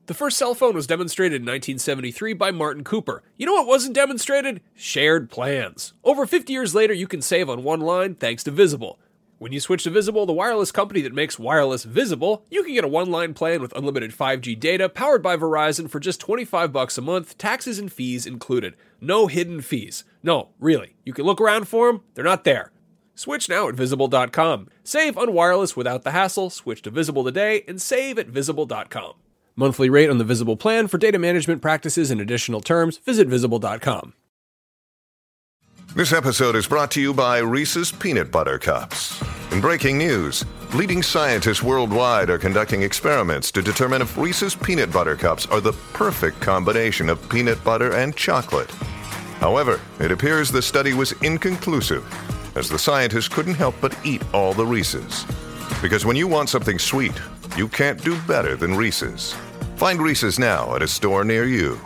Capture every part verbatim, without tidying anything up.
The first cell phone was demonstrated in nineteen seventy-three by Martin Cooper. You know what wasn't demonstrated? Shared plans. Over fifty years later, you can save on one line thanks to Visible. When you switch to Visible, the wireless company that makes wireless visible, you can get a one-line plan with unlimited five G data powered by Verizon for just twenty-five bucks a month, taxes and fees included. No hidden fees. No, really. You can look around for them. They're not there. Switch now at Visible dot com. Save on wireless without the hassle. Switch to Visible today and save at Visible dot com. Monthly rate on the Visible plan. For data management practices and additional terms, visit Visible dot com. This episode is brought to you by Reese's Peanut Butter Cups. In breaking news, leading scientists worldwide are conducting experiments to determine if Reese's Peanut Butter Cups are the perfect combination of peanut butter and chocolate. However, it appears the study was inconclusive, as the scientists couldn't help but eat all the Reese's. Because when you want something sweet, you can't do better than Reese's. Find Reese's now at a store near you.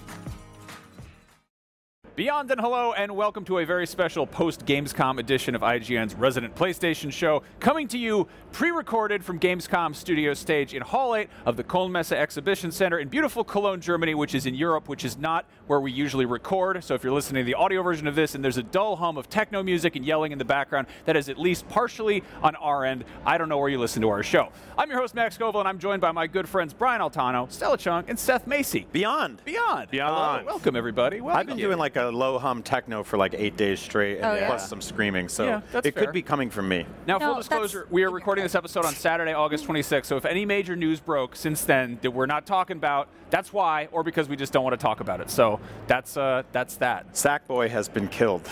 Beyond and hello, and welcome to a very special post-Gamescom edition of I G N's Resident PlayStation Show, coming to you pre-recorded from Gamescom studio stage in Hall eight of the Kölnmesse Exhibition Center in beautiful Cologne, Germany, which is in Europe, which is not where we usually record. So if you're listening to the audio version of this and there's a dull hum of techno music and yelling in the background, that is at least partially on our end. I don't know where you listen to our show. I'm your host, Max Scoville, and I'm joined by my good friends Brian Altano, Stella Chung, and Seth Macy. Beyond. Beyond. Beyond. Hello. Welcome, everybody. Welcome. I've been doing like a low hum techno for like eight days straight, and Oh, yeah. plus some screaming, so Yeah, that's it fair. could be coming from me. Now, No, full disclosure, that's we are in your recording head. this episode on Saturday, August twenty-sixth, so if any major news broke since then that we're not talking about, that's why, or because we just don't want to talk about it. So that's uh, that's that. Sackboy has been killed.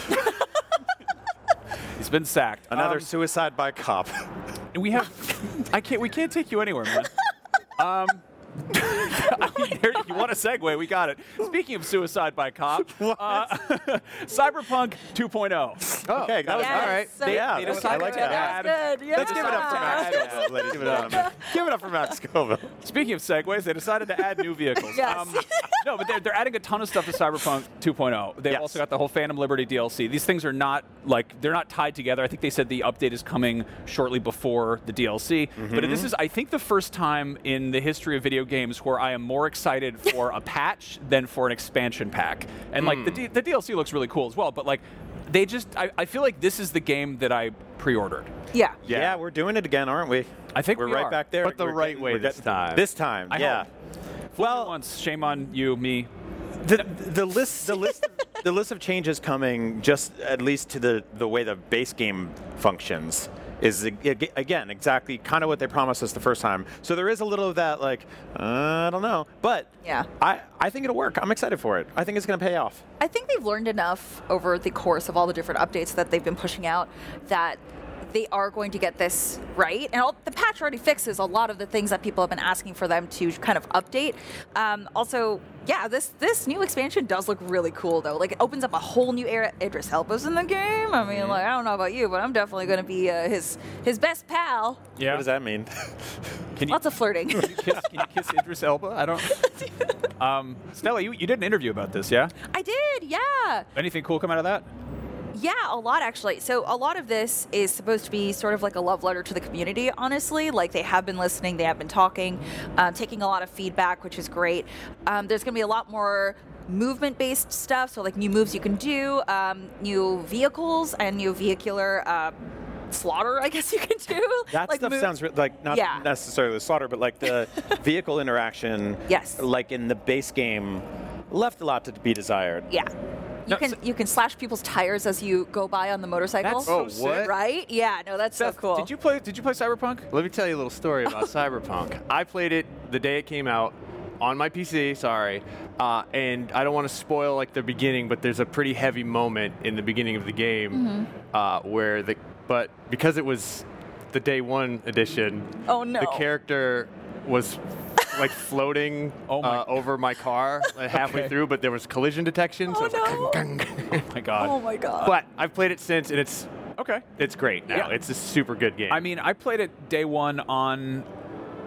He's been sacked. Another Um, suicide by cop. and we have, I can't, we can't take you anywhere, man. Um, I mean, there, you want a segue? We got it. Speaking of suicide by cop, uh, Cyberpunk two point oh. Oh, okay, that was Yes. all right. So yeah, they that's- I decided like to that. add- Good. Yeah. Let's give it up for Max Scoville, ladies. Give it up, man. Give it up for Max Scoville. Speaking of segues, they decided to add new vehicles. Yes. no, but they're, they're adding a ton of stuff to Cyberpunk two point oh. They've Yes. also got the whole Phantom Liberty D L C. These things are not, like, they're not tied together. I think they said the update is coming shortly before the D L C. Mm-hmm. But this is, I think, the first time in the history of video games where I am more excited for a patch than for an expansion pack. And, like, the, D- the D L C looks really cool as well, but, like, they just, I, I feel like this is the game that I pre-ordered. Yeah. Yeah. we're doing it again, aren't we? I think we're we right are. back there. But the We're right getting- way we're this getting- time. This time, I yeah. hope. Well, Once, shame on you, me. the the list the list the list of changes coming, just at least to the the way the base game functions, is ag- again exactly kind of what they promised us the first time. So there is a little of that, like, uh, I don't know, but Yeah. I I think it'll work. I'm excited for it. I think it's going to pay off. I think they've learned enough over the course of all the different updates that they've been pushing out that they are going to get this right. And all, the patch already fixes a lot of the things that people have been asking for them to kind of update. Um, also, yeah, this this new expansion does look really cool, though. Like, it opens up a whole new era. Idris Elba's in the game. I mean, like, I don't know about you, but I'm definitely going to be uh, his his best pal. Yeah. What does that mean? Can you, Lots of flirting. kiss, can you kiss Idris Elba? I don't. Um, Stella, you, you did an interview about this, yeah? I did, yeah. Anything cool come out of that? Yeah, a lot actually. So a lot of this is supposed to be sort of like a love letter to the community, honestly. Like, they have been listening, they have been talking, uh, taking a lot of feedback, which is great. Um, there's going to be a lot more movement-based stuff, so like new moves you can do, um, new vehicles, and new vehicular uh, slaughter, I guess you can do. That like stuff move- sounds re- like not Yeah. necessarily the slaughter, but like the vehicle interaction. Yes. Like in the base game, left a lot to be desired. Yeah. You No, can so- you can slash people's tires as you go by on the motorcycle. That's so Oh, sick. what? Right? Yeah, no, that's Seth, so cool. Did you play? Did you play Cyberpunk? Let me tell you a little story about Cyberpunk. I played it the day it came out on my P C, sorry. Uh, and I don't want to spoil like the beginning, but there's a pretty heavy moment in the beginning of the game Mm-hmm. uh, where the but because it was the day one edition, Oh, no. the character was like floating Oh my- uh, over my car like, halfway Okay. through, but there was collision detection. Oh, so it's no. like, Oh my God. Oh my god. but I've played it since, and it's Okay. it's great now. Yeah. It's a super good game. I mean, I played it day one on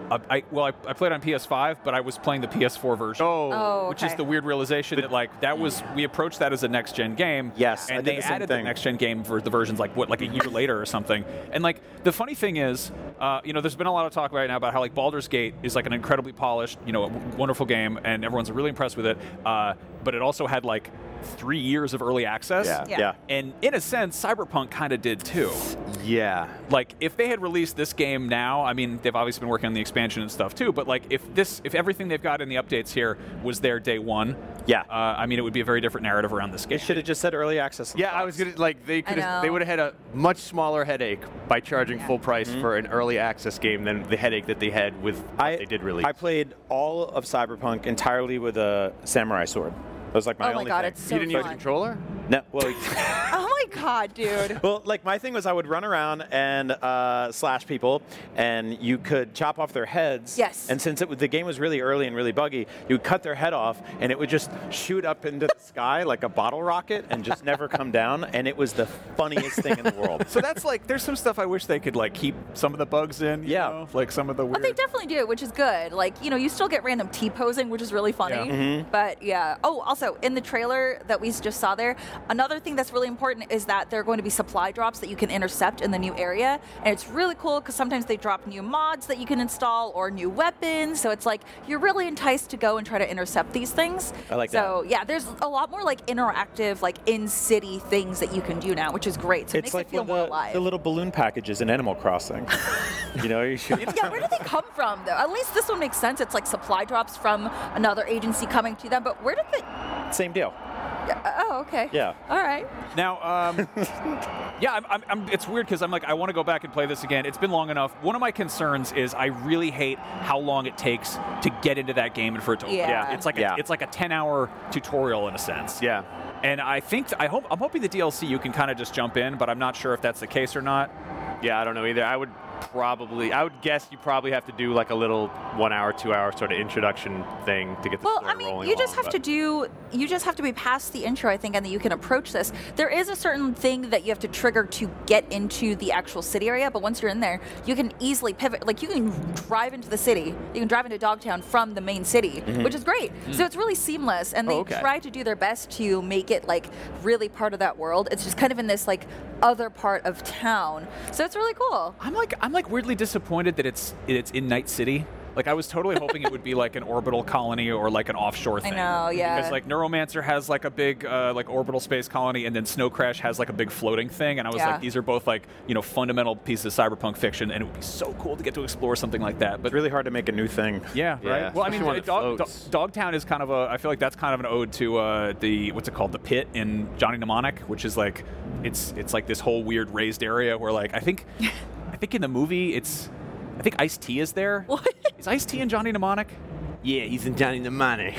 Uh, I well, I, I played on P S five, but I was playing the P S four version. Oh, Oh, Which okay. is the weird realization that like that was we approached that as a next gen game. Yes, I and did they the same added thing. the next gen game for the versions like what like a year later or something. And like the funny thing is, uh, you know, there's been a lot of talk right now about how like Baldur's Gate is like an incredibly polished, you know, a w- wonderful game, and everyone's really impressed with it. Uh, but it also had like three years of early access. Yeah, Yeah. yeah. And in a sense, Cyberpunk kind of did too. yeah. Like if they had released this game now, I mean, they've obviously been working on the expansion and stuff too. But like if this, if everything they've got in the updates here was there day one, Yeah. uh, I mean, it would be a very different narrative around this game. They should have just said early access. on Yeah, the I was box. gonna like they could know. they would have had a much smaller headache by charging full price for an early access game than the headache that they had with what I, they did release. I played all of Cyberpunk entirely with a samurai sword. That was like my Oh my only god, thing. it's so you didn't use a fun. controller? No, well, Oh my god, dude. well, like my thing was I would run around and uh, slash people, and you could chop off their heads. Yes. And since it was, the game was really early and really buggy, you would cut their head off, and it would just shoot up into the sky like a bottle rocket and just never come down. And it was the funniest thing in the world. So that's like, there's some stuff I wish they could like keep some of the bugs in. You Yeah. know? Like some of the weird. But they definitely do, which is good. Like, you know, you still get random T-posing, which is really funny. Yeah. Mm-hmm. But yeah. Oh, also, in the trailer that we just saw there, another thing that's really important is that there are going to be supply drops that you can intercept in the new area. And it's really cool because sometimes they drop new mods that you can install or new weapons. So it's like you're really enticed to go and try to intercept these things. I like so, yeah, there's a lot more like interactive, like in-city things that you can do now, which is great. So it It's makes like it feel the, more alive. the little balloon packages in Animal Crossing. you know, you should. Yeah, where do they come from, though? At least this one makes sense. It's like supply drops from another agency coming to them. But where did they? Same deal. Yeah, oh, okay. Yeah. All right. Now, um, yeah, I'm, I'm, I'm, it's weird because I'm like, I want to go back and play this again. It's been long enough. One of my concerns is I really hate how long it takes to get into that game and for it to open. Yeah. It's like a, Yeah. it's like a ten-hour tutorial in a sense. Yeah. And I think I hope I'm hoping the D L C you can kind of just jump in, but I'm not sure if that's the case or not. Yeah, I don't know either. I would probably, I would guess you probably have to do like a little one hour, two hour sort of introduction thing to get the Well, story I mean, rolling you just along, have to but- do. You just have to be past the intro, I think, and then you can approach this. There is a certain thing that you have to trigger to get into the actual city area, but once you're in there, you can easily pivot. Like you can drive into the city. You can drive into Dogtown from the main city, which is great. So it's really seamless, and they Oh, okay. try to do their best to make it like really part of that world. It's just kind of in this like other part of town, so it's really cool. I'm like I'm like weirdly disappointed that it's it's in Night City. Like I was totally hoping it would be like an orbital colony or like an offshore thing. know, yeah. Because like Neuromancer has like a big uh, like orbital space colony, and then Snow Crash has like a big floating thing. And I was Yeah. like, these are both like you know fundamental pieces of cyberpunk fiction, and it would be so cool to get to explore something like that. But It's really hard to make a new thing. yeah, Yeah, right. Well, I mean, especially one that Dog, Dog, floats. Dogtown is kind of a. I feel like that's kind of an ode to uh, the what's it called, the Pit in Johnny Mnemonic, which is like, it's it's like this whole weird raised area where like I think, I think in the movie it's, I think Ice-T is there. What? Is Ice-T in Johnny Mnemonic? Yeah, he's in Johnny Mnemonic.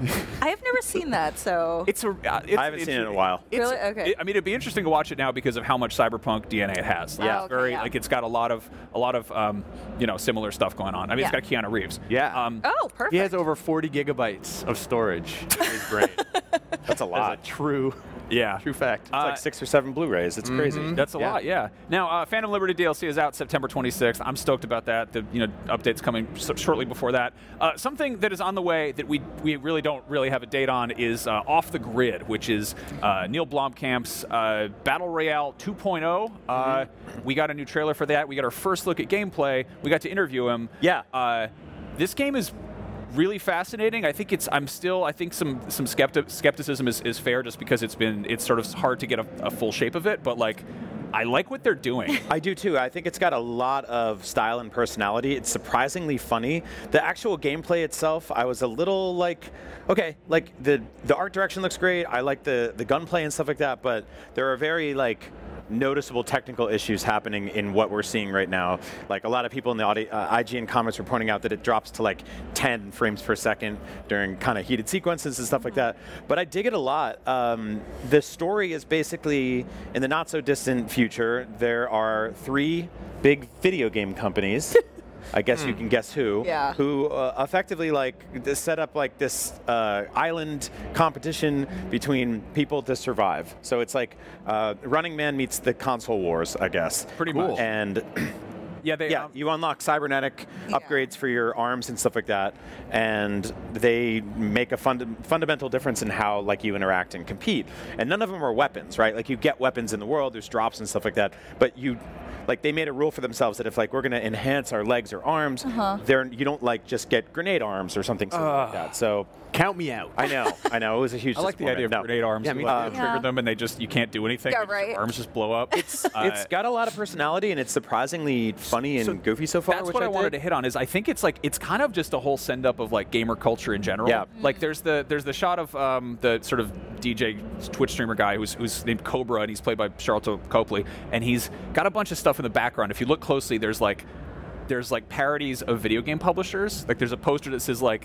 I have never seen that, so It's a. Uh, it's, I haven't it's- seen it in a while. it's- Really? Okay. it- I mean, it'd be interesting to watch it now because of how much cyberpunk D N A it has. Like, Yeah. it's Oh, okay, very yeah. like it's got a lot of a lot of um, you know similar stuff going on. I mean, Yeah. it's got Keanu Reeves. Yeah. Um, oh, perfect. He has over forty gigabytes of storage in his brain. That's a That's a lot. true, yeah. true fact. Uh, Like six or seven Blu-rays. It's crazy. That's a Yeah. lot, yeah. Now, uh, Phantom Liberty D L C is out September twenty-sixth. I'm stoked about that. The you know updates coming s- shortly before that. Uh, something that is on the way that we we really don't really have a date on is uh, Off the Grid, which is uh, Neil Blomkamp's uh, Battle Royale two point oh. Uh, we got a new trailer for that. We got our first look at gameplay. We got to interview him. Yeah. Uh, this game is really fascinating. I think it's. I'm still. I think some some skepti- skepticism is, is fair, just because it's been. It's sort of hard to get a, a full shape of it. But like, I like what they're doing. I do too. I think it's got a lot of style and personality. It's surprisingly funny. The actual gameplay itself, I was a little like, okay, like the the art direction looks great. I like the the gunplay and stuff like that. But there are very like noticeable technical issues happening in what we're seeing right now. Like a lot of people in the audi- uh, I G N comments were pointing out that it drops to like ten frames per second during kind of heated sequences and stuff like that. But I dig it a lot. Um, the story is basically in the not so distant future, there are three big video game companies. I guess you can guess who. Yeah. Who uh, effectively like th- set up like this uh, island competition between people to survive. So it's like uh, Running Man meets the console wars, I guess. Pretty much. And Yeah, they. Yeah, um, you unlock cybernetic Yeah. upgrades for your arms and stuff like that, and they make a funda- fundamental difference in how like you interact and compete. And none of them are weapons, right? Like you get weapons in the world, there's drops and stuff like that, but you. Like they made a rule for themselves that if like we're going to enhance our legs or arms, Uh-huh. they're you don't like just get grenade arms or something silly like that. So Count me out. I know, I know, it was a huge. I like the idea of disappointment. No. grenade arms. Yeah, me like, too. you trigger Yeah. them and they just you can't do anything. Yeah, They just- right. Arms just blow up. It's It's got a lot of personality and it's surprisingly funny and so goofy so far. That's which what I, I wanted dig. to hit on. Is I think it's like it's kind of just a whole send up of like gamer culture in general. Yeah. Like there's the there's the shot of um, the sort of D J Twitch streamer guy who's who's named Cobra and he's played by Charlton Copley and he's got a bunch of stuff in the background. If you look closely, there's like there's like parodies of video game publishers. Like there's a poster that says like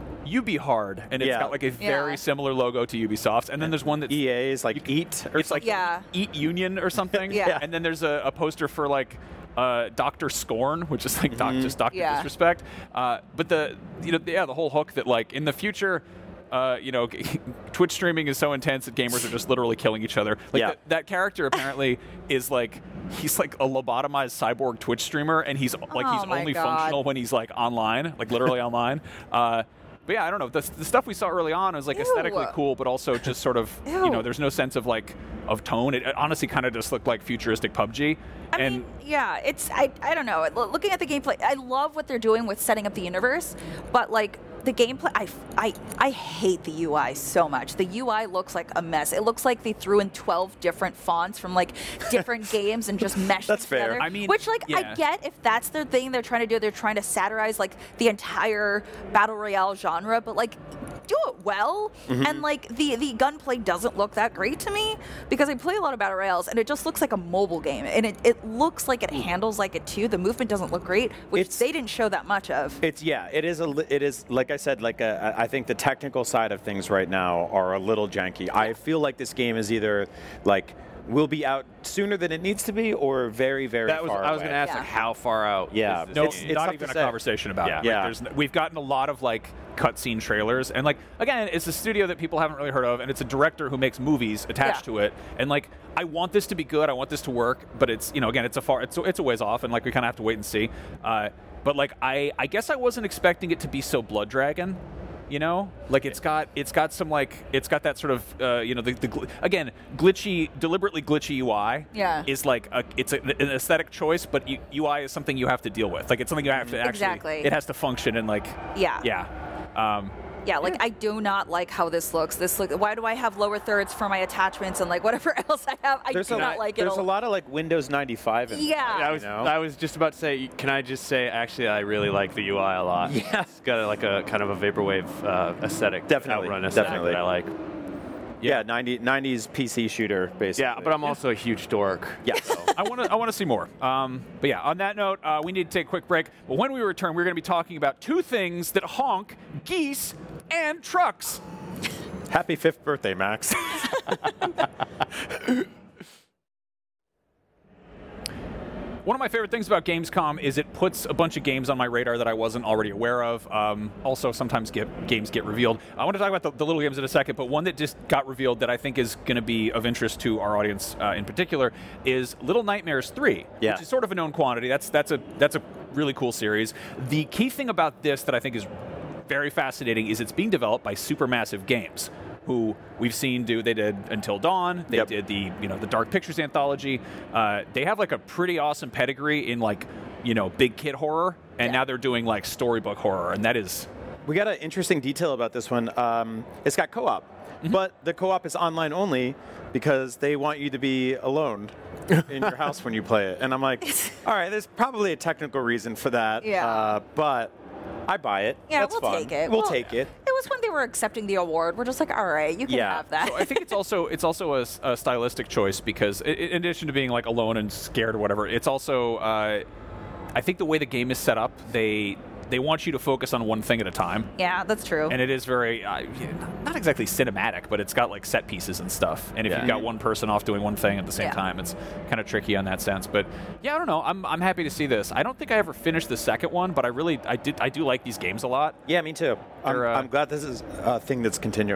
UbiHard and it's Yeah. got like a very Yeah. similar logo to Ubisoft. And then there's one that's E A's like Eat or it's like something. Yeah. Eat Union or something. Yeah. And then there's a, a poster for like uh, Doctor Scorn, which is like doc, just Doctor Yeah. Disrespect. Uh, but the you know yeah the whole hook that like in the future. Uh, you know, Twitch streaming is so intense that gamers are just literally killing each other. Like Yeah. th- that character apparently is like he's like a lobotomized cyborg Twitch streamer, and he's like Oh he's my only God. functional when he's like online, like literally online. Uh, but yeah, I don't know. The, the stuff we saw early on was like Ew. aesthetically cool, but also just sort of you Ew. know, there's no sense of like of tone. It, it honestly kind of just looked like futuristic P U B G. I and mean, yeah, it's I, I don't know. Lo- Looking at the gameplay, I love what they're doing with setting up the universe, but like the gameplay, I, I, I hate the U I so much. The U I looks like a mess. It looks like they threw in twelve different fonts from like different games and just meshed That's it fair. together. I mean, which like yeah. I get if that's their thing they're trying to do. They're trying to satirize like the entire battle royale genre, but like do it well. Mm-hmm. And like the the gunplay doesn't look that great to me because I play a lot of battle royales and it just looks like a mobile game and it, it looks like it handles like it too. The movement doesn't look great, which It's- they didn't show that much of. It's yeah, it is a li- it is like I said, like a, I think the technical side of things right now are a little janky. I feel like this game is either like will be out sooner than it needs to be, or very very That was far I was away. going to ask Yeah. like how far out. Yeah. is this no, It's- game? it's not tough even to a say. conversation about Yeah. it. Yeah. Like, there's, we've gotten a lot of like cutscene trailers, and like again, it's a studio that people haven't really heard of, and it's a director who makes movies attached Yeah. to it. And like, I want this to be good. I want this to work, but it's you know again, it's a far, it's a, it's a ways off, and like we kind of have to wait and see. Uh, but like, I I guess I wasn't expecting it to be so Blood Dragon. You know, like it's got it's got some like it's got that sort of uh, you know the, the gl- again glitchy, deliberately glitchy U I. Yeah. Is like a, it's a, an aesthetic choice, but U- UI is something you have to deal with. Like it's something you have to actually. Exactly. It has to function and like. Yeah. Yeah. Um, Yeah, like I do not like how this looks. This look. Why do I have lower thirds for my attachments and like whatever else I have? I There's do a not like it. there's a all. lot of like Windows ninety-five. In Yeah. I was You know? I was just about to say, can I just say actually I really like the U I a lot. Yeah. It's got a, like a kind of a vaporwave uh, aesthetic. Definitely, Outrun aesthetic definitely. that I like. yeah, ninety, nineties P C shooter basically. Yeah, but I'm also a huge dork. yeah. I want to I want to see more. Um, but yeah, on that note, uh, we need to take a quick break. But when we return, we're going to be talking about two things that honk, geese, and trucks. Happy fifth birthday, Max. One of my favorite things about Gamescom is it puts a bunch of games on my radar that I wasn't already aware of. Um, also, sometimes get, games get revealed. I want to talk about the, the little games in a second, but one that just got revealed that I think is going to be of interest to our audience uh, in particular is Little Nightmares three, Yeah. which is sort of a known quantity. That's that's a that's a really cool series. The key thing about this that I think is very fascinating is it's being developed by Supermassive Games, who we've seen do. They did Until Dawn. They Yep. did the you know the Dark Pictures anthology. Uh, they have like a pretty awesome pedigree in like you know big kid horror, and Yeah. now they're doing like storybook horror, and that is We got an interesting detail about this one. Um, it's got co-op, Mm-hmm. but the co-op is online only because they want you to be alone in your house when you play it. And I'm like, all right, there's probably a technical reason for that. Yeah. Uh, but I buy it. Yeah, That's we'll fun. take it. We'll Well, take it. It was when they were accepting the award. We're just like, all right, you can Yeah. have that. So I think it's also it's also a, s- a stylistic choice because i- in addition to being like alone and scared or whatever, it's also uh, I think the way the game is set up, they they want you to focus on one thing at a time. Yeah, that's true. And it is very, uh, not exactly cinematic, but it's got like set pieces and stuff. And if Yeah. you've got one person off doing one thing at the same Yeah. time, it's kind of tricky on that sense. But yeah, I don't know. I'm, I'm happy to see this. I don't think I ever finished the second one, but I really, I did, I do like these games a lot. Yeah, me too. I'm, They're, uh, I'm glad this is a thing that's continuing.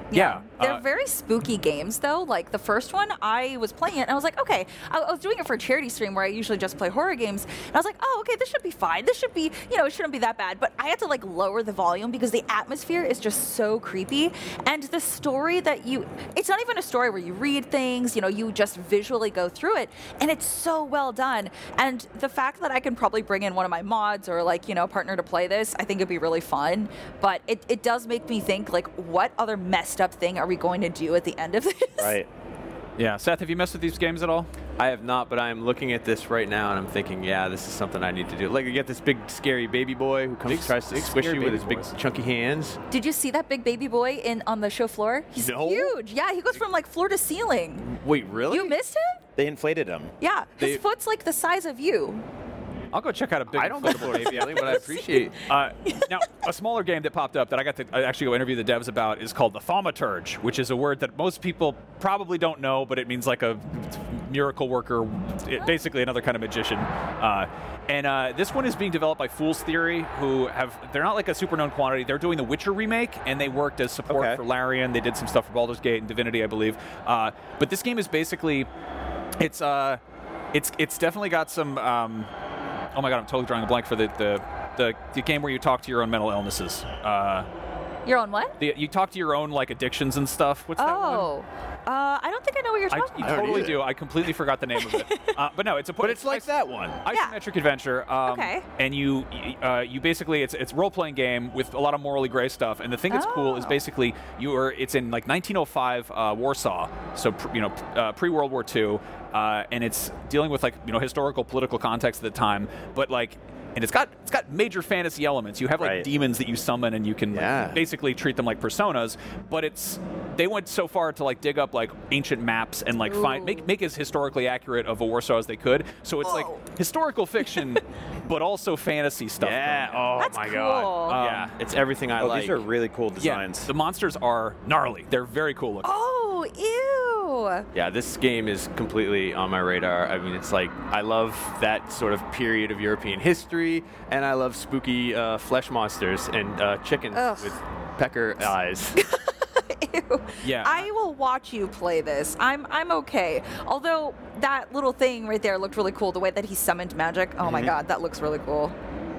Yeah. They're uh, very spooky games, though. Like the first one, I was playing it, and I was like, okay. I, I was doing it for a charity stream where I usually just play horror games, and I was like, oh, okay, this should be fine. This should be, you know, it shouldn't be that bad. But I had to like lower the volume because the atmosphere is just so creepy, and the story that you, it's not even a story where you read things, you know, you just visually go through it, and it's so well done. And the fact that I can probably bring in one of my mods or like, you know, a partner to play this, I think it'd be really fun. But it, it does make me think, like, what other messed up thing are we going to do at the end of this? Right. Yeah. Seth, have you messed with these games at all? I have not, but I am looking at this right now and I'm thinking, yeah, this is something I need to do. Like, you get this big scary baby boy who comes Big- tries to big squish scary you with his baby big boys. chunky hands. Did you see that big baby boy in on the show floor? He's No. huge. Yeah, he goes from like floor to ceiling. Wait, really? You missed him? They inflated him. Yeah, his They- foot's like the size of you. I'll go check out a big. I don't go inflatable for baby Ellie, but I appreciate. Uh, now, a smaller game that popped up that I got to uh, actually go interview the devs about is called the Thaumaturge, which is a word that most people probably don't know, but it means like a miracle worker, it, basically another kind of magician. Uh, and uh, this one is being developed by Fool's Theory, who have, they're not like a super known quantity. They're doing the Witcher remake, and they worked as support Okay. for Larian. They did some stuff for Baldur's Gate and Divinity, I believe. Uh, but this game is basically, it's uh, it's it's definitely got some. Um, Oh my god, I'm totally drawing a blank for the the, the, the game where you talk to your own mental illnesses. Uh, You're on what? the, you talk to your own like addictions and stuff. What's that one? Oh, uh, I don't think I know what you're I, talking you about. don't totally either. do. I completely forgot the name of it. Uh, but no, it's a. But it's like that one. Isometric adventure. Um, Okay. And you, uh, you basically, it's it's a role playing game with a lot of morally gray stuff. And the thing that's cool is Oh. basically you are. It's in like nineteen oh five uh, Warsaw, so pr- you know uh, pre World War Two, uh, and it's dealing with like you know historical political context at the time, but like. And it's got it's got major fantasy elements. You have like Right. demons that you summon, and you can like, Yeah. basically treat them like personas. But it's they went so far to like dig up like ancient maps and like find Ooh. make make as historically accurate of a Warsaw as they could. So it's Whoa. like historical fiction, but also fantasy stuff. Yeah. going on. Oh That's my cool. god. Um, yeah. It's everything I Oh, like. these are really cool Yeah, designs. the monsters are gnarly. They're very cool looking. Oh, ew. Yeah, this game is completely on my radar. I mean, it's like I love that sort of period of European history, and I love spooky uh, flesh monsters and uh, chickens Ugh. with pecker eyes. Ew. Yeah. I will watch you play this. I'm I'm okay. Although that little thing right there looked really cool. The way that he summoned magic. Oh Mm-hmm. my god, that looks really cool.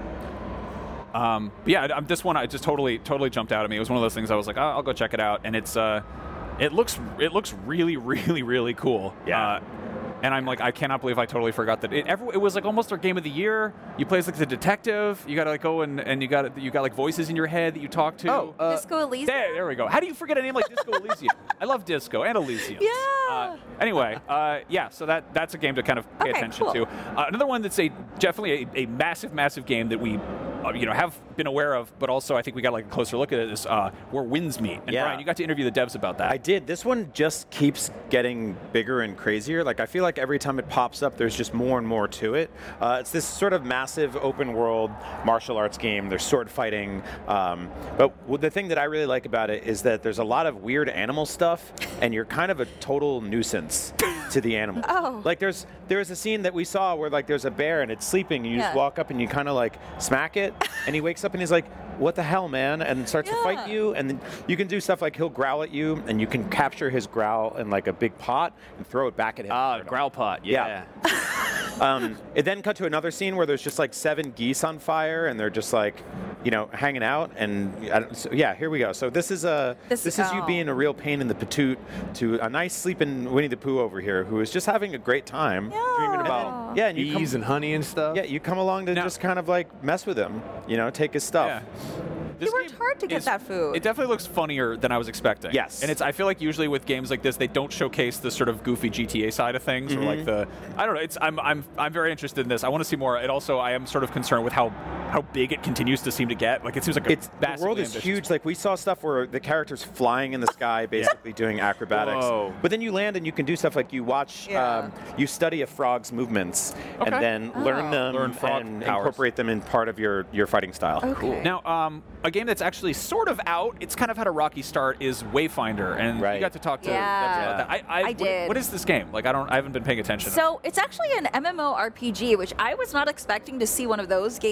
Um, but yeah, I- this one I just totally totally jumped out at me. It was one of those things I was like, oh, I'll go check it out, and it's uh, it looks it looks really really really cool. Yeah. Uh, and I'm like, I cannot believe I totally forgot that it. Every, it was like almost our game of the year. You play as like the detective. You gotta like go and, and you got you got like voices in your head that you talk to. Oh, uh, Disco Elysium. There, there we go. How do you forget a name like Disco Elysium? I love Disco and Elysium. Yeah. Uh, anyway, uh, yeah. So that that's a game to kind of pay Okay, attention cool. to. Uh, another one that's a definitely a, a massive, massive game that we, uh, you know, have been aware of, but also I think we got like a closer look at it. Is uh, Where Winds Meet. And Yeah. Brian, you got to interview the devs about that. I did. This one just keeps getting bigger and crazier. Like I feel like every time it pops up, there's just more and more to it. Uh, it's this sort of massive open world martial arts game. There's sword fighting, um, but w- the thing that I really like about it is that there's a lot of weird animal stuff, and you're kind of a total nuisance to the animals. Oh. Like there's there's a scene that we saw where like there's a bear and it's sleeping, and you just Yeah. walk up and you kind of like smack it, and he wakes up and he's like, "What the hell, man?" and starts to Yeah. fight you. And then you can do stuff like he'll growl at you, and you can capture his growl in like a big pot and throw it back at him. Ah, growl pot. Yeah. Yeah. Um, it then cut to another scene where there's just like seven geese on fire, and they're just like, you know, hanging out. And I don't, so, yeah, here we go. So this is a This- this, is you oh. being a real pain in the patoot to a nice sleeping Winnie the Pooh over here, who is just having a great time dreaming about yeah, and you Bees come, and honey and stuff. yeah, you come along to Now- just kind of like mess with him, you know, take his stuff. Yeah. You This worked game hard to get is- that food. It definitely looks funnier than I was expecting. Yes. And it's I feel like usually with games like this they don't showcase the sort of goofy G T A side of things or like the I don't know, it's I'm I'm I'm very interested in this. I want to see more. It also I am sort of concerned with how how big it continues to seem to get. Like it seems like a It's the massively world is ambitious- huge. Like we saw stuff where the character's flying in the sky, basically doing acrobatics. Whoa. But then you land and you can do stuff like you watch, Yeah. um, you study a frog's movements, Okay. and then Oh. learn them Learn frog and powers. incorporate them in part of your your fighting style. Okay. Now, um, a game that's actually sort of out, it's kind of had a rocky start, is Wayfinder, and you Right. got to talk to Yeah. devs about that. I, I, I what- did. What is this game? Like, I don't, I haven't been paying attention. So it's actually an MMORPG, which I was not expecting to see one of those games come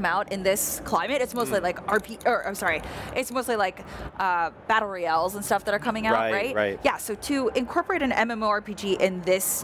out in this climate. It's mostly like R P, or I'm sorry, it's mostly like uh, battle royales and stuff that are coming out, Right, right? right. Yeah. So to incorporate an MMORPG in this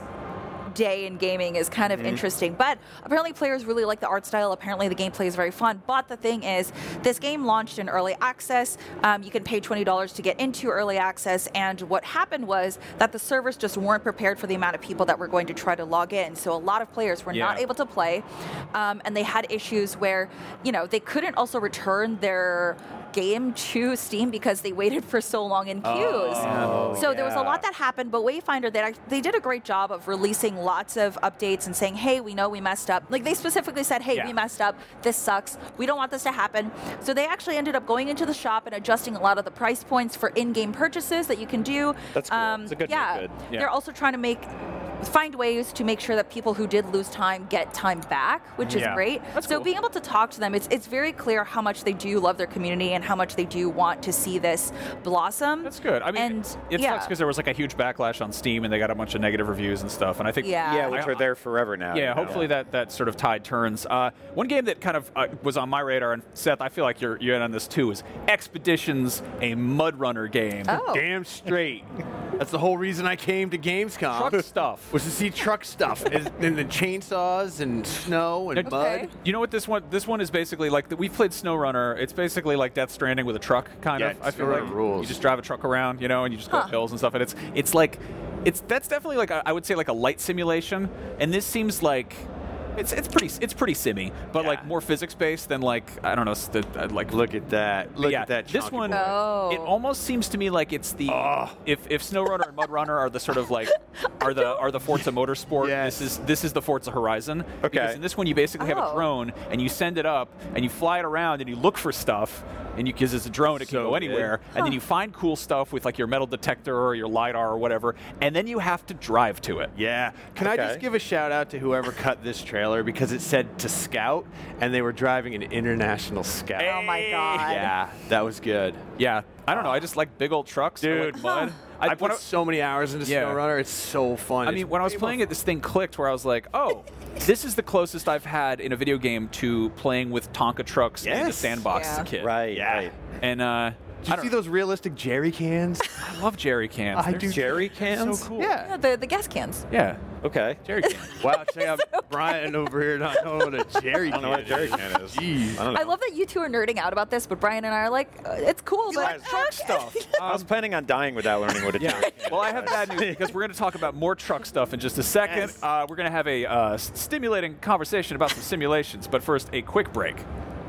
day in gaming is kind of Mm-hmm. interesting, but apparently players really like the art style. Apparently the gameplay is very fun, but the thing is, this game launched in early access. Um, you can pay twenty dollars to get into early access, and what happened was that the servers just weren't prepared for the amount of people that were going to try to log in, so a lot of players were not Yeah. able to play, um, and they had issues where, you know, they couldn't also return their game to Steam because they waited for so long in queues. Oh, so there was a yeah. lot that happened, but Wayfinder, they, they did a great job of releasing lots of updates and saying, hey, we know we messed up. Like, they specifically said, hey, Yeah. we messed up. This sucks. We don't want this to happen. So they actually ended up going into the shop and adjusting a lot of the price points for in-game purchases that you can do. That's cool. It's a good yeah. make good. Yeah. They're also trying to make find ways to make sure that people who did lose time get time back, which is Yeah. great. That's so cool. being able to talk to them, it's it's very clear how much they do love their community and how much they do want to see this blossom. That's good. I mean, and it yeah. sucks because there was like a huge backlash on Steam, and they got a bunch of negative reviews and stuff. And I think Yeah. Yeah, which I- are there forever now. Yeah, you know? hopefully that, that sort of tide turns. Uh, one game that kind of uh, was on my radar, and Seth, I feel like you're you're in on this too, is Expeditions, a Mud Runner game. Oh. Damn straight. That's the whole reason I came to Gamescom. Truck stuff. Was to see truck stuff and, and the chainsaws and snow and Okay. mud. You know what this one? This one is basically like the, we've played SnowRunner. It's basically like Death Stranding with a truck, kind Yeah, of. I feel SnowRunner like rules. you just drive a truck around, you know, and you just go Huh. up hills and stuff. And it's it's like it's that's definitely like a, I would say like a light simulation. And this seems like. It's it's pretty it's pretty simmy, but Yeah. like more physics based than like I don't know s- the, uh, like Look at that. Look yeah, at that. this chonky one, boy. Oh. it almost seems to me like it's the if if SnowRunner and MudRunner are the sort of like are the are the Forza Motorsport. Yes. This is this is the Forza Horizon. Okay. Because in this one, you basically have a Oh. drone and you send it up and you fly it around and you look for stuff. And you because it's a drone, it can So go anywhere. good. And then you find cool stuff with like your metal detector or your lidar or whatever. And then you have to drive to it. Yeah. Can I just Okay. give a shout out to whoever cut this trailer because it said to scout and they were driving an international scout. Oh my god. Yeah, that was good. Yeah, I don't know. I just like big old trucks. I like Dude, mud. I, when put so many hours into Yeah. SnowRunner. It's so fun. I mean, It's when I was way playing more it, this thing clicked where I was like, oh, this is the closest I've had in a video game to playing with Tonka trucks in the Yes. sandbox as a Yeah. kid. Right, Yeah. right. And uh, Did you see those realistic jerry cans? I love jerry cans. I They're do. Jerry cans? so cool. Yeah. Yeah, the, the gas cans. Yeah, Okay. jerry cans. Wow, check out Brian over here not knowing what a jerry I don't know what a jerry can is. Jeez. I don't know. I love that you two are nerding out about this, but Brian and I are like, uh, it's cool, but like truck stuff. I was planning on dying without learning what a Yeah. jerry can Well, I have bad news because we're going to talk about more truck stuff in just a second. Yes. Uh, we're going to have a uh, s- stimulating conversation about some simulations, but first, a quick break.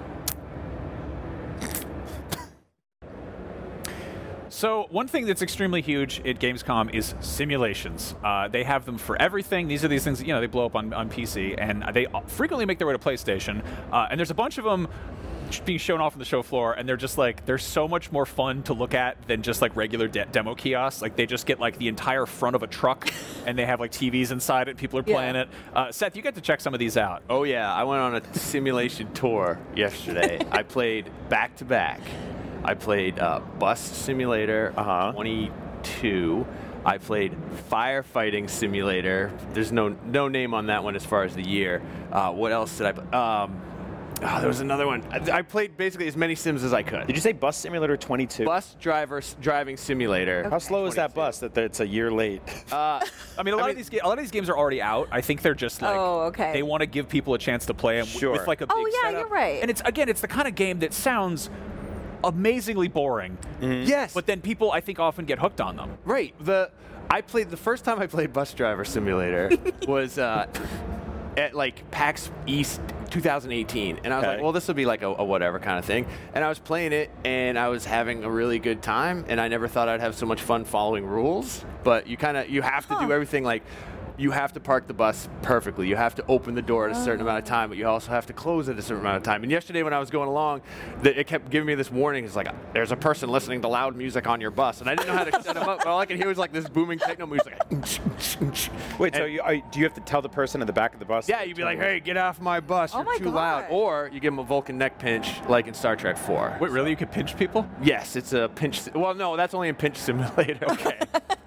So one thing that's extremely huge at Gamescom is simulations. Uh, they have them for everything. These are these things that, you know, they blow up on, on P C, and they frequently make their way to PlayStation. Uh, and there's a bunch of them being shown off on the show floor, and they're just like, they're so much more fun to look at than just like regular de- demo kiosks. Like they just get like the entire front of a truck, and they have like T Vs inside it. People are playing Yeah. it. Uh, Seth, you get to check some of these out. Oh yeah, I went on a simulation tour yesterday. I played back to back. I played uh, Bus Simulator Uh-huh. twenty-two. I played Firefighting Simulator. There's no no name on that one as far as the year. Uh, what else did I play? Um, oh, there was another one. I, I played basically as many sims as I could. Did you say Bus Simulator twenty-two? Bus driver s- driving simulator. How slow is that bus that that it's a year late? Uh, I mean, a lot of these ga- a lot of these games are already out. I think they're just like Oh, okay. they want to give people a chance to play them Sure. with like a big Oh, yeah, setup. you're right. And it's again, it's the kind of game that sounds amazingly boring, yes, but then people I think often get hooked on them. Right. The I played the first time I played Bus Driver Simulator was uh, at like PAX East two thousand eighteen, and I was Okay. like, well, this will be like a, a whatever kind of thing. And I was playing it, and I was having a really good time, and I never thought I'd have so much fun following rules. But you kind of you have to do Huh. everything like. You have to park the bus perfectly. You have to open the door at a certain amount of time, but you also have to close it a certain amount of time. And yesterday when I was going along, the, it kept giving me this warning. It's like, there's a person listening to loud music on your bus. And I didn't know how to set them up. All I could hear was like this booming techno music. Like, Wait, so And- you, are, do you have to tell the person in the back of the bus? yeah, you'd be like, hey, get off my bus. Oh You're my too loud. God. Or you give them a Vulcan neck pinch like in Star Trek four. Wait, really? You could pinch people? Yes, it's a pinch. Si- well, no, that's only in Pinch Simulator. Okay.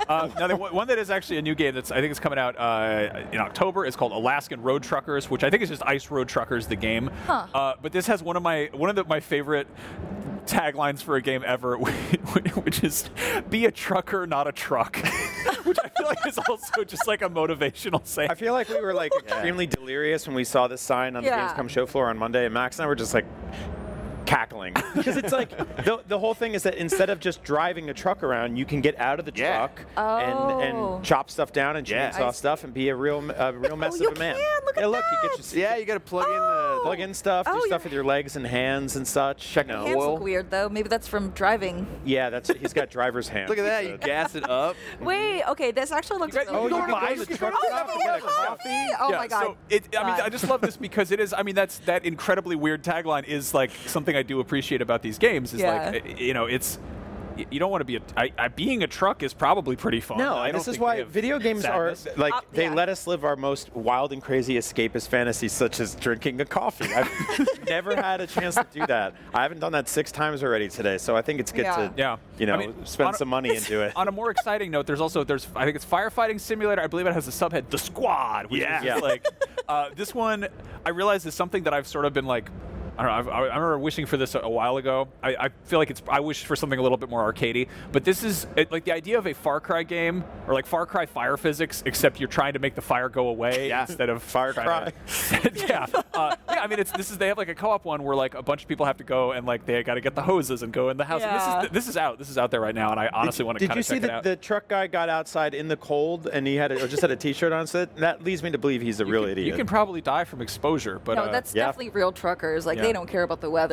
Uh, now, the one one that is actually a new game that's I think is coming out uh, in October is called Alaskan Road Truckers, which I think is just Ice Road Truckers, the game. Huh. Uh, but this has one of my one of the, my favorite taglines for a game ever, which is "Be a trucker, not a truck," which I feel like is also just like a motivational saying. I feel like we were like extremely delirious when we saw this sign on Yeah. the Gamescom show floor on Monday, and Max and I were just like cackling because it's like the, the whole thing is that instead of just driving a truck around, you can get out of the Yeah. truck Oh. and and chop stuff down and Yeah. chainsaw I stuff and be a real a real mess you of a man. can. Look yeah, at look, you get that. your Yeah, you got to plug in the plug in stuff, Oh, do you're- stuff with your legs and hands and such. Check you know. Hands oil. look weird though. Maybe that's from driving. Yeah, that's he's got driver's hands. Look at that. You gas it up. Wait, okay, this actually looks You guys- really oh, cool. you buy the the truck Oh, stop you and can get get a a coffee? coffee? Oh yeah, my god. So it, I mean, God. I just love this because it is. I mean, that's that incredibly weird tagline is like something I do appreciate about these games. Is Yeah. like, you know, it's y- you don't want to be a. I, I, being a truck is probably pretty fun. No, I and don't this is think why they have video games sadness. are like Uh, they yeah. let us live our most wild and crazy escapist fantasies, such as drinking a coffee. I've never had a chance to do that. I haven't done that six times already today, so I think it's good Yeah. to Yeah. you know I mean, spend on a- some money into it. On a more exciting note, there's also there's I think it's firefighting simulator. I believe it has a subhead, The Squad, which Yeah. is Yeah. like uh, this one. I realize is something that I've sort of been like. I don't know. I, I remember wishing for this a, a while ago. I, I feel like it's. I wish for something a little bit more arcadey. But this is it, like the idea of a Far Cry game or like Far Cry fire physics, except you're trying to make the fire go away Yeah. instead of Fire trying to- yeah, uh, yeah. I mean, it's this is they have like a co-op one where like a bunch of people have to go and like they got to get the hoses and go in the house. And Yeah. this is this is out. This is out there right now, and I honestly want to Did kind you of see check it that out. the truck guy got outside in the cold and he had a, or just had a T-shirt on? So that leads me to believe he's a You real can- idiot. You can probably die from exposure, but no, uh, that's yeah. definitely real truckers. Like Yeah. they don't care about the weather.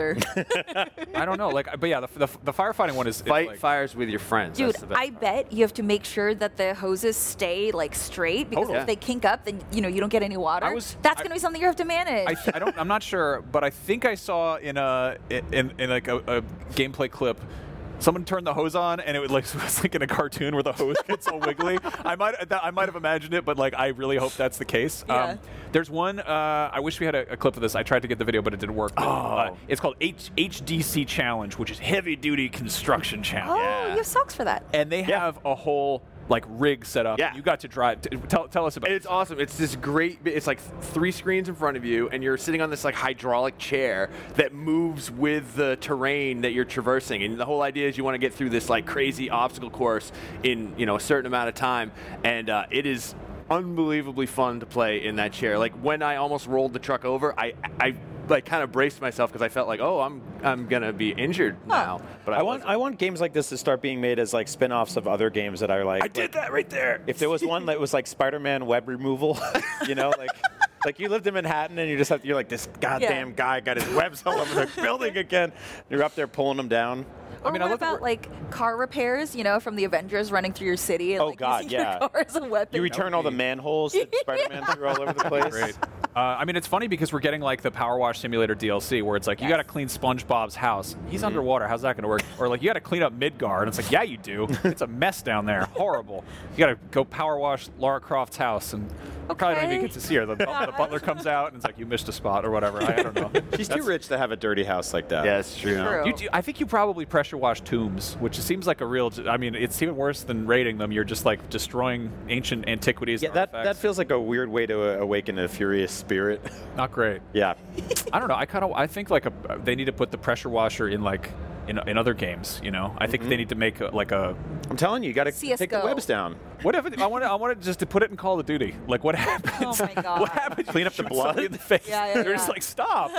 I don't know. Like, but yeah, the, the, the firefighting one is is Fight like, fires with your friends. Dude, That's the best I part. bet you have to make sure that the hoses stay like straight because Totally. if they kink up, then you know you don't get any water. I was- That's I- gonna be something you have to manage. I, th- I don't. I'm not sure, but I think I saw in a in, in like a, a gameplay clip. Someone turned the hose on, and it was like, it was like in a cartoon where the hose gets all wiggly. I might, that, I might have imagined it, but like, I really hope that's the case. Yeah. there's one. Uh, I wish we had a, a clip of this. I tried to get the video, but it didn't work. But, uh, it's called H- HDC Challenge, which is Heavy Duty Construction oh, Challenge. you have socks for that. And they have a whole like rig set up. Yeah. You got to drive. T- tell, tell us about. It's awesome. It's this great. It's like three screens in front of you, and you're sitting on this like hydraulic chair that moves with the terrain that you're traversing. And the whole idea is you want to get through this like crazy obstacle course in you know a certain amount of time, and uh, it is unbelievably fun to play in that chair. Like when I almost rolled the truck over, I I like kind of braced myself because I felt like, oh, I'm I'm gonna be injured now. But I, I want wasn't. I want games like this to start being made as like spin-offs of other games that are like. I did that right there. If there was one that was like Spider-Man web removal, you know, like like you lived in Manhattan and you just have to, you're like this goddamn Yeah. guy got his webs all over the building again. You're up there pulling them down. Or mean, I what love that about we're- like car repairs? You know, from the Avengers running through your city and Oh, like God, using yeah. your car as a weapon. You return all the manholes that Spider-Man threw all over the place. Great. Uh, I mean, it's funny because we're getting like the Power Wash Simulator D L C, where it's like you Yes. got to clean SpongeBob's house. He's underwater. How's that going to work? Or like you got to clean up Midgard, and it's like, yeah, you do. It's a mess down there. Horrible. You got to go power wash Lara Croft's house, and you probably don't even Okay. get to see her. The, the butler comes out, and it's like you missed a spot or whatever. I, I don't know. She's too rich to have a dirty house like that. Yeah, it's true. True. You do, I think you probably pressure wash tombs, which seems like a real. I mean, it's even worse than raiding them. You're just like destroying ancient antiquities. Yeah, and that, that artifacts. feels like a weird way to uh, awaken a furious spirit. not great. Yeah. I don't know. I kind of I think like a, they need to put the pressure washer in like in, in other games. You know, I think Mm-hmm. they need to make a, like a I'm telling you, you got to C S G O. take the webs down. what if it, I want I wanted just to put it in Call of Duty. Like what happens? Oh my God. What happens? Clean You up the shoot blood? somebody in the face. Yeah, yeah, They're just yeah. like stop,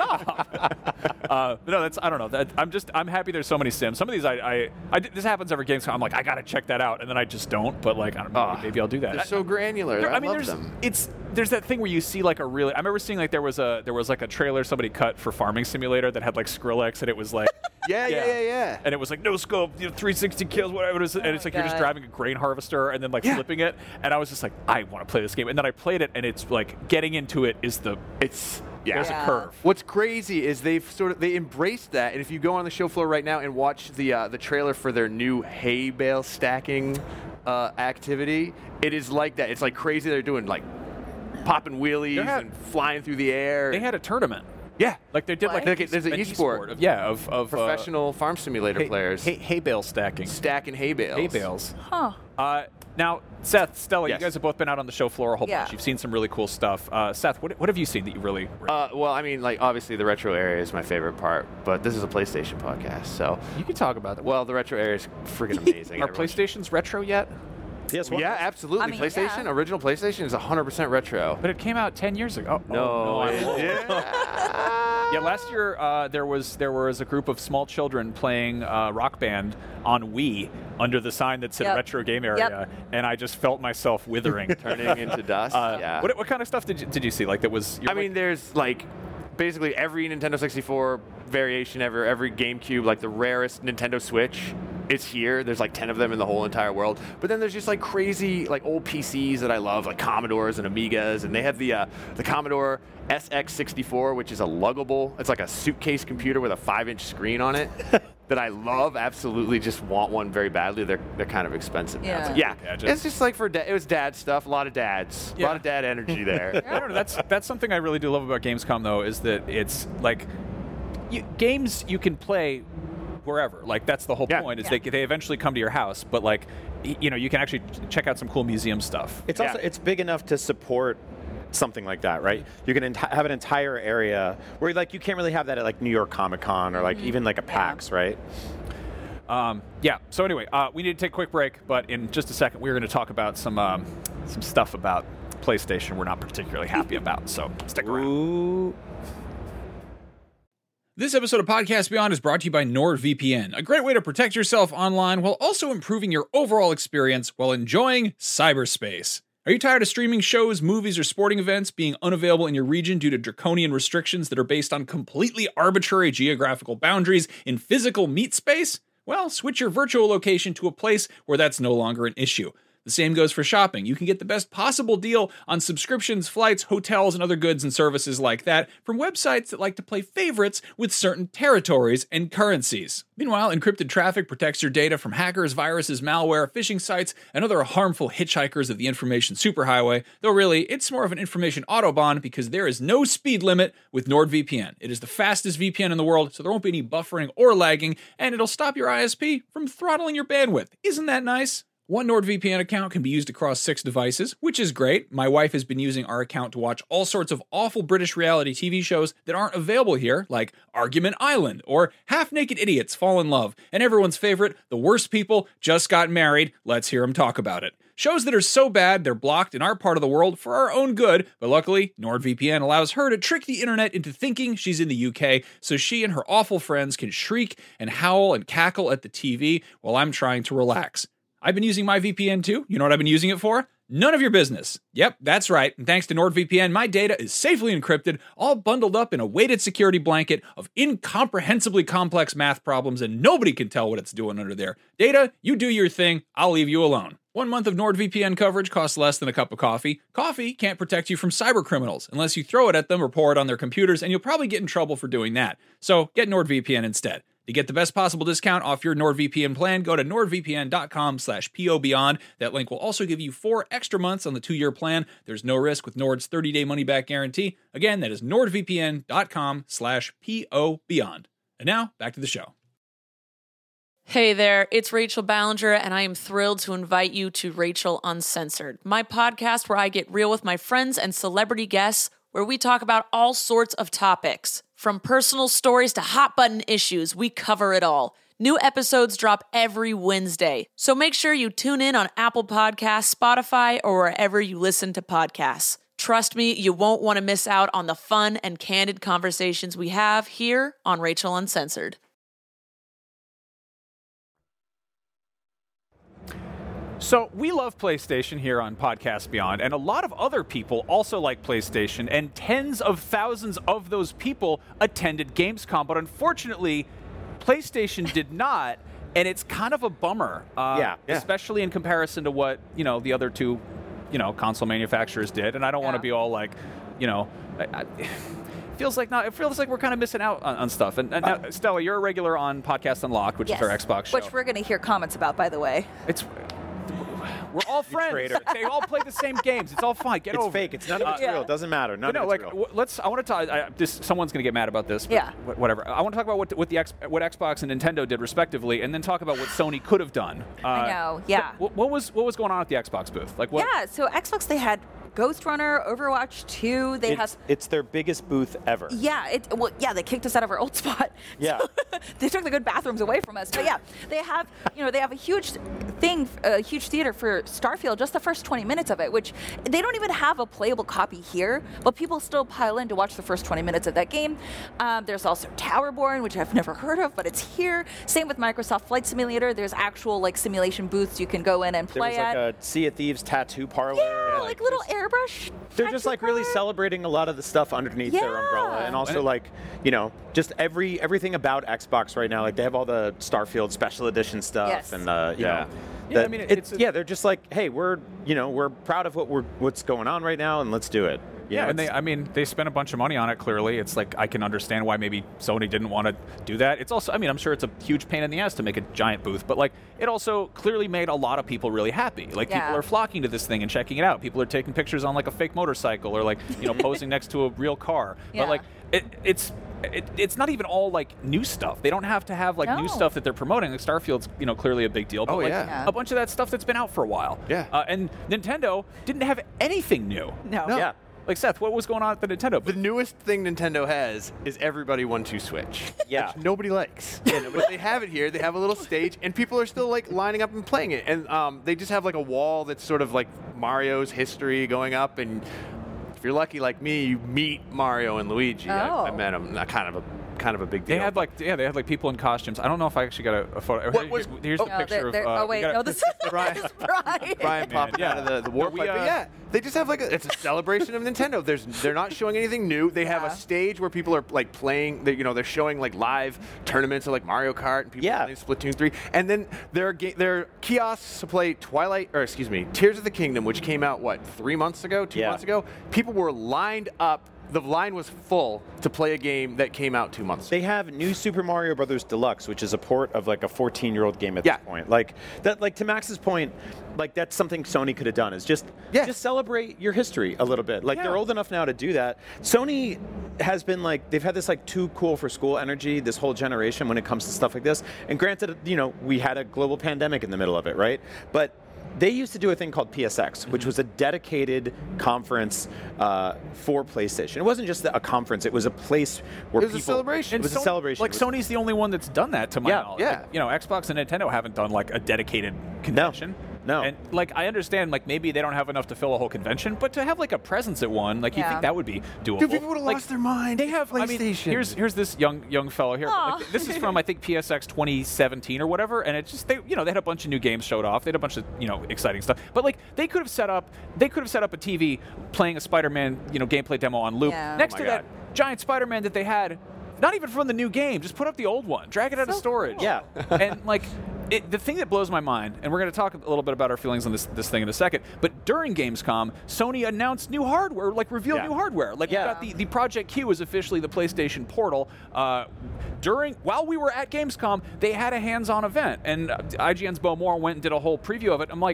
stop. uh, but no, that's I don't know. That, I'm just I'm happy there's so many sims. Some of these I I, I this happens every game. So I'm like I gotta check that out, and then I just don't. But like I don't know. Ah, maybe I'll do that. They're so granular. There- I, I mean, love there's them. it's there's that thing where you see like a really. I remember seeing like there was a there was like a trailer somebody cut for Farming Simulator that had like Skrillex, and it was like. Yeah, yeah, yeah, yeah. And it was like no scope, you know, three sixty kills, whatever it is, and it's my like you're just God. driving a grain harvester and then like Yeah. flipping it. And I was just like, I want to play this game. And then I played it, and it's like getting into it is the It's yeah. there's Yeah. a curve. What's crazy is they've sort of they embraced that, and if you go on the show floor right now and watch the uh, the trailer for their new hay bale stacking uh, activity, it is like that. It's like crazy. They're doing like popping wheelies They had- and flying through the air. They had a tournament. Yeah, like they did What? like Like, there's an an e-sport. of, yeah, of, of Professional farm simulator uh, hay, players hay, hay bale stacking. stacking hay bales. Hay bales. Huh. Uh, now, Seth, Stella, Yes. you guys have both been out on the show floor a whole Yeah. bunch. You've seen some really cool stuff. Uh, Seth, what, what have you seen that you really... Uh, well, I mean, like obviously the retro area is my favorite part, but this is a PlayStation podcast, so you can talk about that. well, the retro area is freaking amazing. Are Everyone should- PlayStations retro yet? P S one. Yeah, absolutely. I mean, PlayStation, yeah. original PlayStation is one hundred percent retro. But it came out ten years ago. Oh, No, oh, I'm it- old. yeah. Yeah, last year uh, there was there was a group of small children playing uh, Rock Band on Wii under the sign that said Yep. retro game area, Yep. and I just felt myself withering. Turning into dust. Uh, yeah. What, what kind of stuff did you, did you see? Like that was. I mean, there's like basically every Nintendo sixty-four variation ever, every GameCube, like the rarest Nintendo Switch is here. There's like ten of them in the whole entire world. But then there's just like crazy like old P Cs that I love, like Commodores and Amigas, and they have the uh, the Commodore S X sixty-four, which is a luggable. It's like a suitcase computer with a five-inch screen on it. That I love, absolutely, just want one very badly. They're they're kind of expensive. now. Yeah. But yeah, Gadget. it's just like for da- it was dad stuff. A lot of dads, a Yeah. lot of dad energy there. I don't know. That's that's something I really do love about Gamescom, though, is that it's like you, games you can play wherever. Like that's the whole Yeah. point. Is Yeah. they they eventually come to your house, but like y- you know you can actually ch- check out some cool museum stuff. It's Yeah. also it's big enough to support something like that, right? You can enti- have an entire area where like you can't really have that at like New York Comic Con or like even like a PAX, right? Um, yeah. So anyway, uh, we need to take a quick break, but in just a second, we're going to talk about some um, some stuff about PlayStation we're not particularly happy about. So stick around. Ooh. This episode of Podcast Beyond is brought to you by NordVPN, a great way to protect yourself online while also improving your overall experience while enjoying cyberspace. Are you tired of streaming shows, movies, or sporting events being unavailable in your region due to draconian restrictions that are based on completely arbitrary geographical boundaries in physical meat space? Well, switch your virtual location to a place where that's no longer an issue. The same goes for shopping. You can get the best possible deal on subscriptions, flights, hotels, and other goods and services like that from websites that like to play favorites with certain territories and currencies. Meanwhile, encrypted traffic protects your data from hackers, viruses, malware, phishing sites, and other harmful hitchhikers of the information superhighway, though really, it's more of an information autobahn because there is no speed limit with NordVPN. It is the fastest V P N in the world, so there won't be any buffering or lagging, and it'll stop your I S P from throttling your bandwidth. Isn't that nice? One NordVPN account can be used across six devices, which is great. My wife has been using our account to watch all sorts of awful British reality T V shows that aren't available here, like Argument Island or Half Naked Idiots Fall in Love, and everyone's favorite, The Worst People Just Got Married. Let's hear them talk about it. Shows that are so bad they're blocked in our part of the world for our own good, but luckily, NordVPN allows her to trick the internet into thinking she's in the U K, so she and her awful friends can shriek and howl and cackle at the T V while I'm trying to relax. I've been using my V P N too. You know what I've been using it for? None of your business. Yep, that's right. And thanks to NordVPN, my data is safely encrypted, all bundled up in a weighted security blanket of incomprehensibly complex math problems, and nobody can tell what it's doing under there. Data, you do your thing. I'll leave you alone. One month of NordVPN coverage costs less than a cup of coffee. Coffee can't protect you from cyber criminals unless you throw it at them or pour it on their computers, and you'll probably get in trouble for doing that. So get NordVPN instead. To get the best possible discount off your NordVPN plan, go to nordvpn.com slash pobeyond. That link will also give you four extra months on the two-year plan. There's no risk with Nord's thirty-day money-back guarantee. Again, that is nordvpn.com slash pobeyond. And now, back to the show. Hey there, it's Rachel Ballinger, and I am thrilled to invite you to Rachel Uncensored, my podcast where I get real with my friends and celebrity guests, where we talk about all sorts of topics. From personal stories to hot-button issues, we cover it all. New episodes drop every Wednesday, so make sure you tune in on Apple Podcasts, Spotify, or wherever you listen to podcasts. Trust me, you won't want to miss out on the fun and candid conversations we have here on Rachel Uncensored. So we love PlayStation here on Podcast Beyond, and a lot of other people also like PlayStation, and tens of thousands of those people attended Gamescom, but unfortunately, PlayStation did not, and it's kind of a bummer. Uh, Yeah, yeah. Especially in comparison to what, you know, the other two, you know, console manufacturers did, and I don't want to Yeah. be all like, you know, I, I, feels like not. It feels like we're kind of missing out on, on stuff. And, and now, Stella, you're a regular on Podcast Unlocked, which Yes. is our Xbox show. Which we're going to hear comments about, by the way. It's We're all friends. traitor. They all play the same games. It's all fine. Get It's over fake. it. It's none of it's Yeah. real. It doesn't matter. None But no, of like it's real. w- let's. I want to talk. I, this someone's going to get mad about this. But Yeah. wh- Whatever. I want to talk about what what the X, what Xbox and Nintendo did respectively, and then talk about what Sony could have done. Uh, I know, yeah. What, what was what was going on at the Xbox booth? Like what? Yeah, so Xbox, they had Ghost Runner, Overwatch two. They It's, have. it's their biggest booth ever. Yeah, it well, yeah, they kicked us out of our old spot. Yeah. So they took the good bathrooms away from us. But yeah, they have, you know, they have a huge thing, a huge theater for Starfield, just the first twenty minutes of it, which they don't even have a playable copy here, but people still pile in to watch the first twenty minutes of that game. Um, there's also Towerborn, which I've never heard of, but it's here. Same with Microsoft Flight Simulator. There's actual like simulation booths you can go in and There play was like at. a Sea of Thieves tattoo parlor. yeah, like little airbrush. They're just like really tattoo parlor. celebrating a lot of the stuff underneath their Yeah. umbrella, and also like you know just every everything about Xbox right now. Like they have all the Starfield special edition stuff, Yes. and uh, you Yeah. know. Yeah, I that- mean, it- it's, it's a- yeah, they're just like, hey, we're you know we're proud of what we're what's going on right now, and let's do it. You Yeah, know, and they, it's- I mean, they spent a bunch of money on it, clearly. It's like, I can understand why maybe Sony didn't want to do that. It's also, I mean, I'm sure it's a huge pain in the ass to make a giant booth, but like, it also clearly made a lot of people really happy. Like, Yeah. people are flocking to this thing and checking it out. People are taking pictures on like a fake motorcycle or like, you know, posing next to a real car. Yeah. But like, it, it's, it, it's not even all like new stuff. They don't have to have like new No. stuff that they're promoting. Like Starfield's, you know, clearly a big deal. But Oh, like, yeah. Yeah. a bunch of that stuff that's been out for a while. Yeah. Uh, and Nintendo didn't have anything new. No. No. yeah. Like, Seth, what was going on at the Nintendo booth? The newest thing Nintendo has is everybody one two Switch. Yeah. Which nobody likes. And, but they have it here. They have a little stage, and people are still like lining up and playing it. And um, they just have like a wall that's sort of like Mario's history going up. And if you're lucky like me, you meet Mario and Luigi. I, I Oh. met them. Not kind of a kind of a big deal. They had like yeah, they had like people in costumes. I don't know if I actually got a, a photo. What was- Here's oh, the No, picture they're- of. they're- Uh, oh we wait, got- no, this Brian- is Brian. Brian popping yeah. out of the, the warp We, pipe. uh, But yeah, they just have like a, it's a celebration of Nintendo. There's they're not showing anything new. They have Yeah. a stage where people are like playing. They, you know, they're showing like live tournaments of like Mario Kart and people Yeah. playing Splatoon three. And then there are ga- there are kiosks to play Twilight or excuse me, Tears of the Kingdom, which came out what three months ago, two Yeah. months ago. People were lined up. The line was full to play a game that came out two months ago. They have New Super Mario Brothers Deluxe, which is a port of like a fourteen-year-old game at Yeah. this point. Like that, like to Max's point, like that's something Sony could have done. Is just Yeah. just celebrate your history a little bit. Like Yeah. they're old enough now to do that. Sony has been like they've had this like too cool for school energy this whole generation when it comes to stuff like this. And granted, you know, we had a global pandemic in the middle of it, right? But they used to do a thing called P S X, which was a dedicated conference uh, for PlayStation. It wasn't just a conference; it was a place where It was a people. celebration. It was a Sony- celebration. Like It was- Sony's the only one that's done that to my Yeah, knowledge. yeah. Like, you know, Xbox and Nintendo haven't done like a dedicated convention. No. And like I understand, like maybe they don't have enough to fill a whole convention, but to have like a presence at one, like you Yeah. think that would be doable. Dude, people would have Like, lost their mind. They have. I mean, PlayStation. here's here's this young young fellow here. Aw. Like, this is from I think P S X twenty seventeen or whatever, and it's just they you know they had a bunch of new games showed off. They had a bunch of you know exciting stuff. But like they could have set up they could have set up a T V playing a Spider-Man you know gameplay demo on loop Yeah. next Oh to my that giant Spider-Man that they had. Not even from the new game. Just put up the old one. Drag it out of So storage. cool. Yeah. and like it, the thing that blows my mind, and we're going to talk a little bit about our feelings on this this thing in a second. But during Gamescom, Sony announced new hardware, like revealed Yeah. new hardware. Like Yeah. we got the, the Project Q is officially the PlayStation Portal. Uh, during while we were at Gamescom, they had a hands-on event, and uh, I G N's Bo Moore went and did a whole preview of it. I'm like.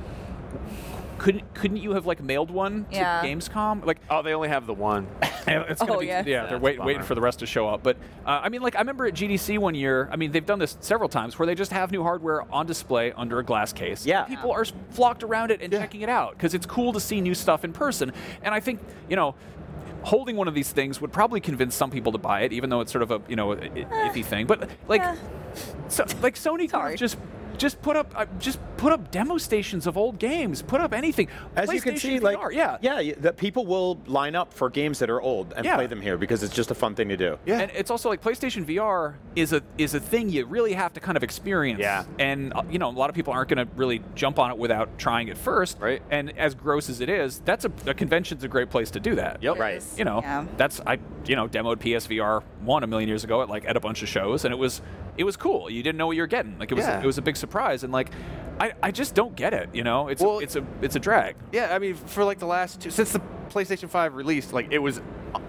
Couldn't couldn't you have like mailed one to Yeah. Gamescom? Like Oh, they only have the one. and it's gonna Oh, be, yeah. they're That's wait, a waiting bummer. for the rest to show up. But uh, I mean, like I remember at G D C one year. I mean, they've done this several times where they just have new hardware on display under a glass case. Yeah. And people are flocked around it and Yeah. checking it out because it's cool to see new stuff in person. And I think you know. Holding one of these things would probably convince some people to buy it, even though it's sort of a you know i- i- iffy thing. But like, Eh. so, like Sony could Sorry. have just just put up uh, just put up demo stations of old games, put up anything. As you can PlayStation see, V like R, yeah, yeah, y- that people will line up for games that are old and Yeah. play them here because it's just a fun thing to do. Yeah. And it's also like PlayStation V R is a is a thing you really have to kind of experience. Yeah. And uh, you know, a lot of people aren't going to really jump on it without trying it first. Right. And as gross as it is, that's a, a convention's a great place to do that. Yep. Right. Is- You know, Yeah. that's I you know demoed P S V R one a million years ago at like at a bunch of shows, and it was it was cool. You didn't know what you were getting. Like it was Yeah. it was a big surprise, and like I, I just don't get it. You know, it's Well- a, it's a it's a drag. Yeah, I mean, for like the last two, since the PlayStation five released, like it was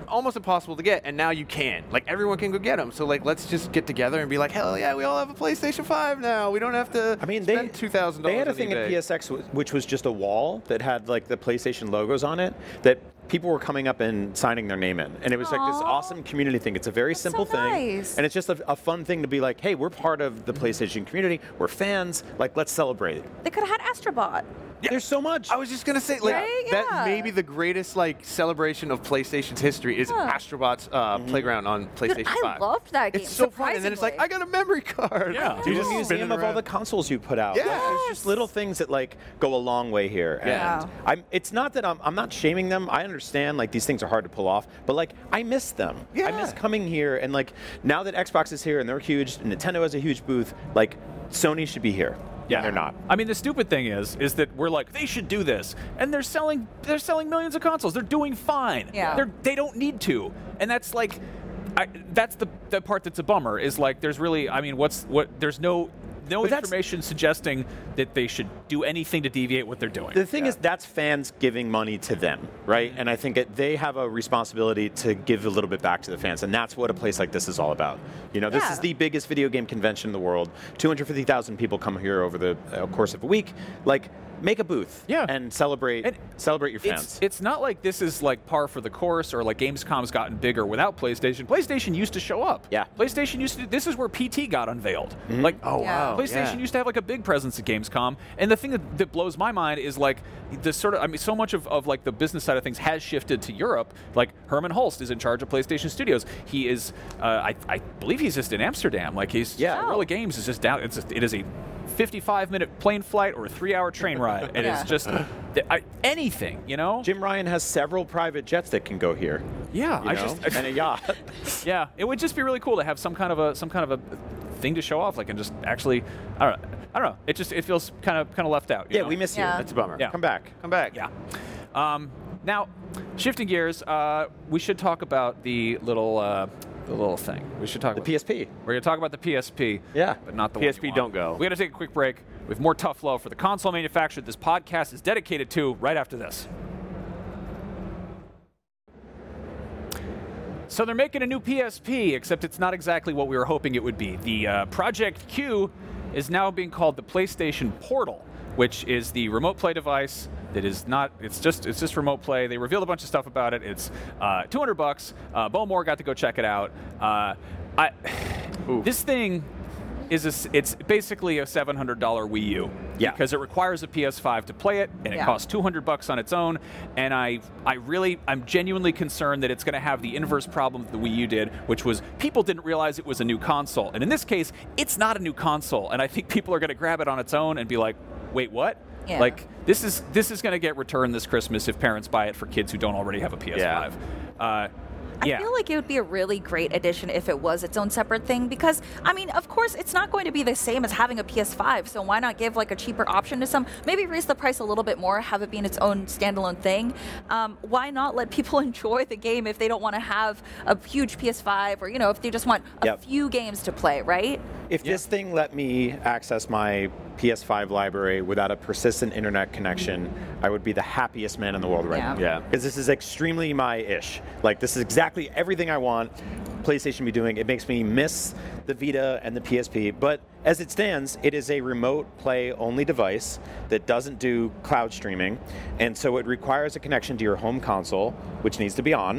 almost impossible to get, and now you can. Like, everyone can go get them. So, like, let's just get together and be like, hell yeah, we all have a PlayStation five now. We don't have to I mean, spend they, two thousand dollars They had a on thing eBay. at P S X w- which was just a wall that had, like, the PlayStation logos on it that people were coming up and signing their name in. And it was like this Aw. awesome community thing. It's a very That's simple so thing. nice. And it's just a, a fun thing to be like, hey, we're part of the PlayStation community. We're fans. Like, let's celebrate it. They could have had Astrobot. There's so much. I was just gonna say, like, Right? that Yeah. may be the greatest like celebration of PlayStation's history is Huh. Astrobot's uh, playground on PlayStation Dude, I five. loved that game. It's so fun, and then it's like, I got a memory card. Yeah. There's a Just museum spinning of all around. the consoles you put out. Yeah. Like, there's just little things that like go a long way here. Yeah. And I'm, it's not that I'm, I'm not shaming them. I understand like these things are hard to pull off, but like I miss them. Yeah. I miss coming here and like now that Xbox is here and they're huge, and Nintendo has a huge booth, like Sony should be here. Yeah, And they're not. I mean, the stupid thing is, is that we're like, they should do this, and they're selling, they're selling millions of consoles. They're doing fine. Yeah. They're, they don't need to, and that's like, I, that's the the part that's a bummer. Is like, there's really, I mean, what's what? There's no. No But that's- information suggesting that they should do anything to deviate what they're doing. The thing is, that's fans giving money to them, right? And I think it, they have a responsibility to give a little bit back to the fans, and that's what a place like this is all about. You know, this Yeah. is the biggest video game convention in the world. two hundred fifty thousand people come here over the uh, course of a week. Like, make a booth, Yeah. and celebrate, And celebrate your fans. It's, it's not like this is like par for the course or like Gamescom's gotten bigger without PlayStation. PlayStation used to show up. Yeah. PlayStation used to. This is where P T got unveiled. Like, Oh, Yeah. wow. PlayStation yeah. used to have like a big presence at Gamescom, and the thing that, that blows my mind is like the sort of I mean, so much of, of like the business side of things has shifted to Europe. Like Herman Holst is in charge of PlayStation Studios. He is, uh, I, I believe he's just in Amsterdam. Like he's Yeah. Guerrilla Games is just down. It's just, it is a fifty-five minute plane flight or a three hour train ride, and Yeah. it's just I, anything, you know. Jim Ryan has several private jets that can go here. Yeah, You I know? just and a yacht. yeah, it would just be really cool to have some kind of a some kind of a thing to show off, like and just actually, I don't know, I don't know. It just it feels kind of kind of left out. you Yeah, know? we miss you. Yeah. That's a bummer. Yeah. Come back. Come back. Yeah. Um, now, shifting gears, uh, we should talk about the little uh, the little thing. We should talk The about P S P. We're gonna talk about the P S P. Yeah. but not the P S one P you don't want. go. We got to take a quick break. We have more tough love for the console manufacturer this podcast is dedicated to. Right after this. So they're making a new P S P, except it's not exactly what we were hoping it would be. The uh, Project Q is now being called the PlayStation Portal, which is the remote play device that is not. It's just it's just remote play. They revealed a bunch of stuff about it. It's uh, two hundred bucks. Uh, Bo Moore got to go check it out. Uh, I, this thing is a s it's basically a seven hundred dollar Wii U. Yeah. Because it requires a P S five to play it, and it Yeah. costs two hundred bucks on its own. And I, I really, I'm genuinely concerned that it's going to have the inverse problem that the Wii U did, which was people didn't realize it was a new console. And in this case, it's not a new console. And I think people are going to grab it on its own and be like, wait, what? Yeah. Like this is this is going to get returned this Christmas if parents buy it for kids who don't already have a P S five. Uh, I yeah. feel like it would be a really great addition if it was its own separate thing because, I mean, of course, it's not going to be the same as having a P S five, so why not give like a cheaper option to some? Maybe raise the price a little bit more, have it be in its own standalone thing. Um, why not let people enjoy the game if they don't want to have a huge P S five or, you know, if they just want a Yep. few games to play, right? If this thing let me access my P S five library without a persistent internet connection, I would be the happiest man in the world right Yeah. now. Yeah. Because this is extremely my ish. Like, this is exactly everything I want PlayStation be doing. It makes me miss the Vita and the P S P. But as it stands, it is a remote play only device that doesn't do cloud streaming. And so it requires a connection to your home console, which needs to be on.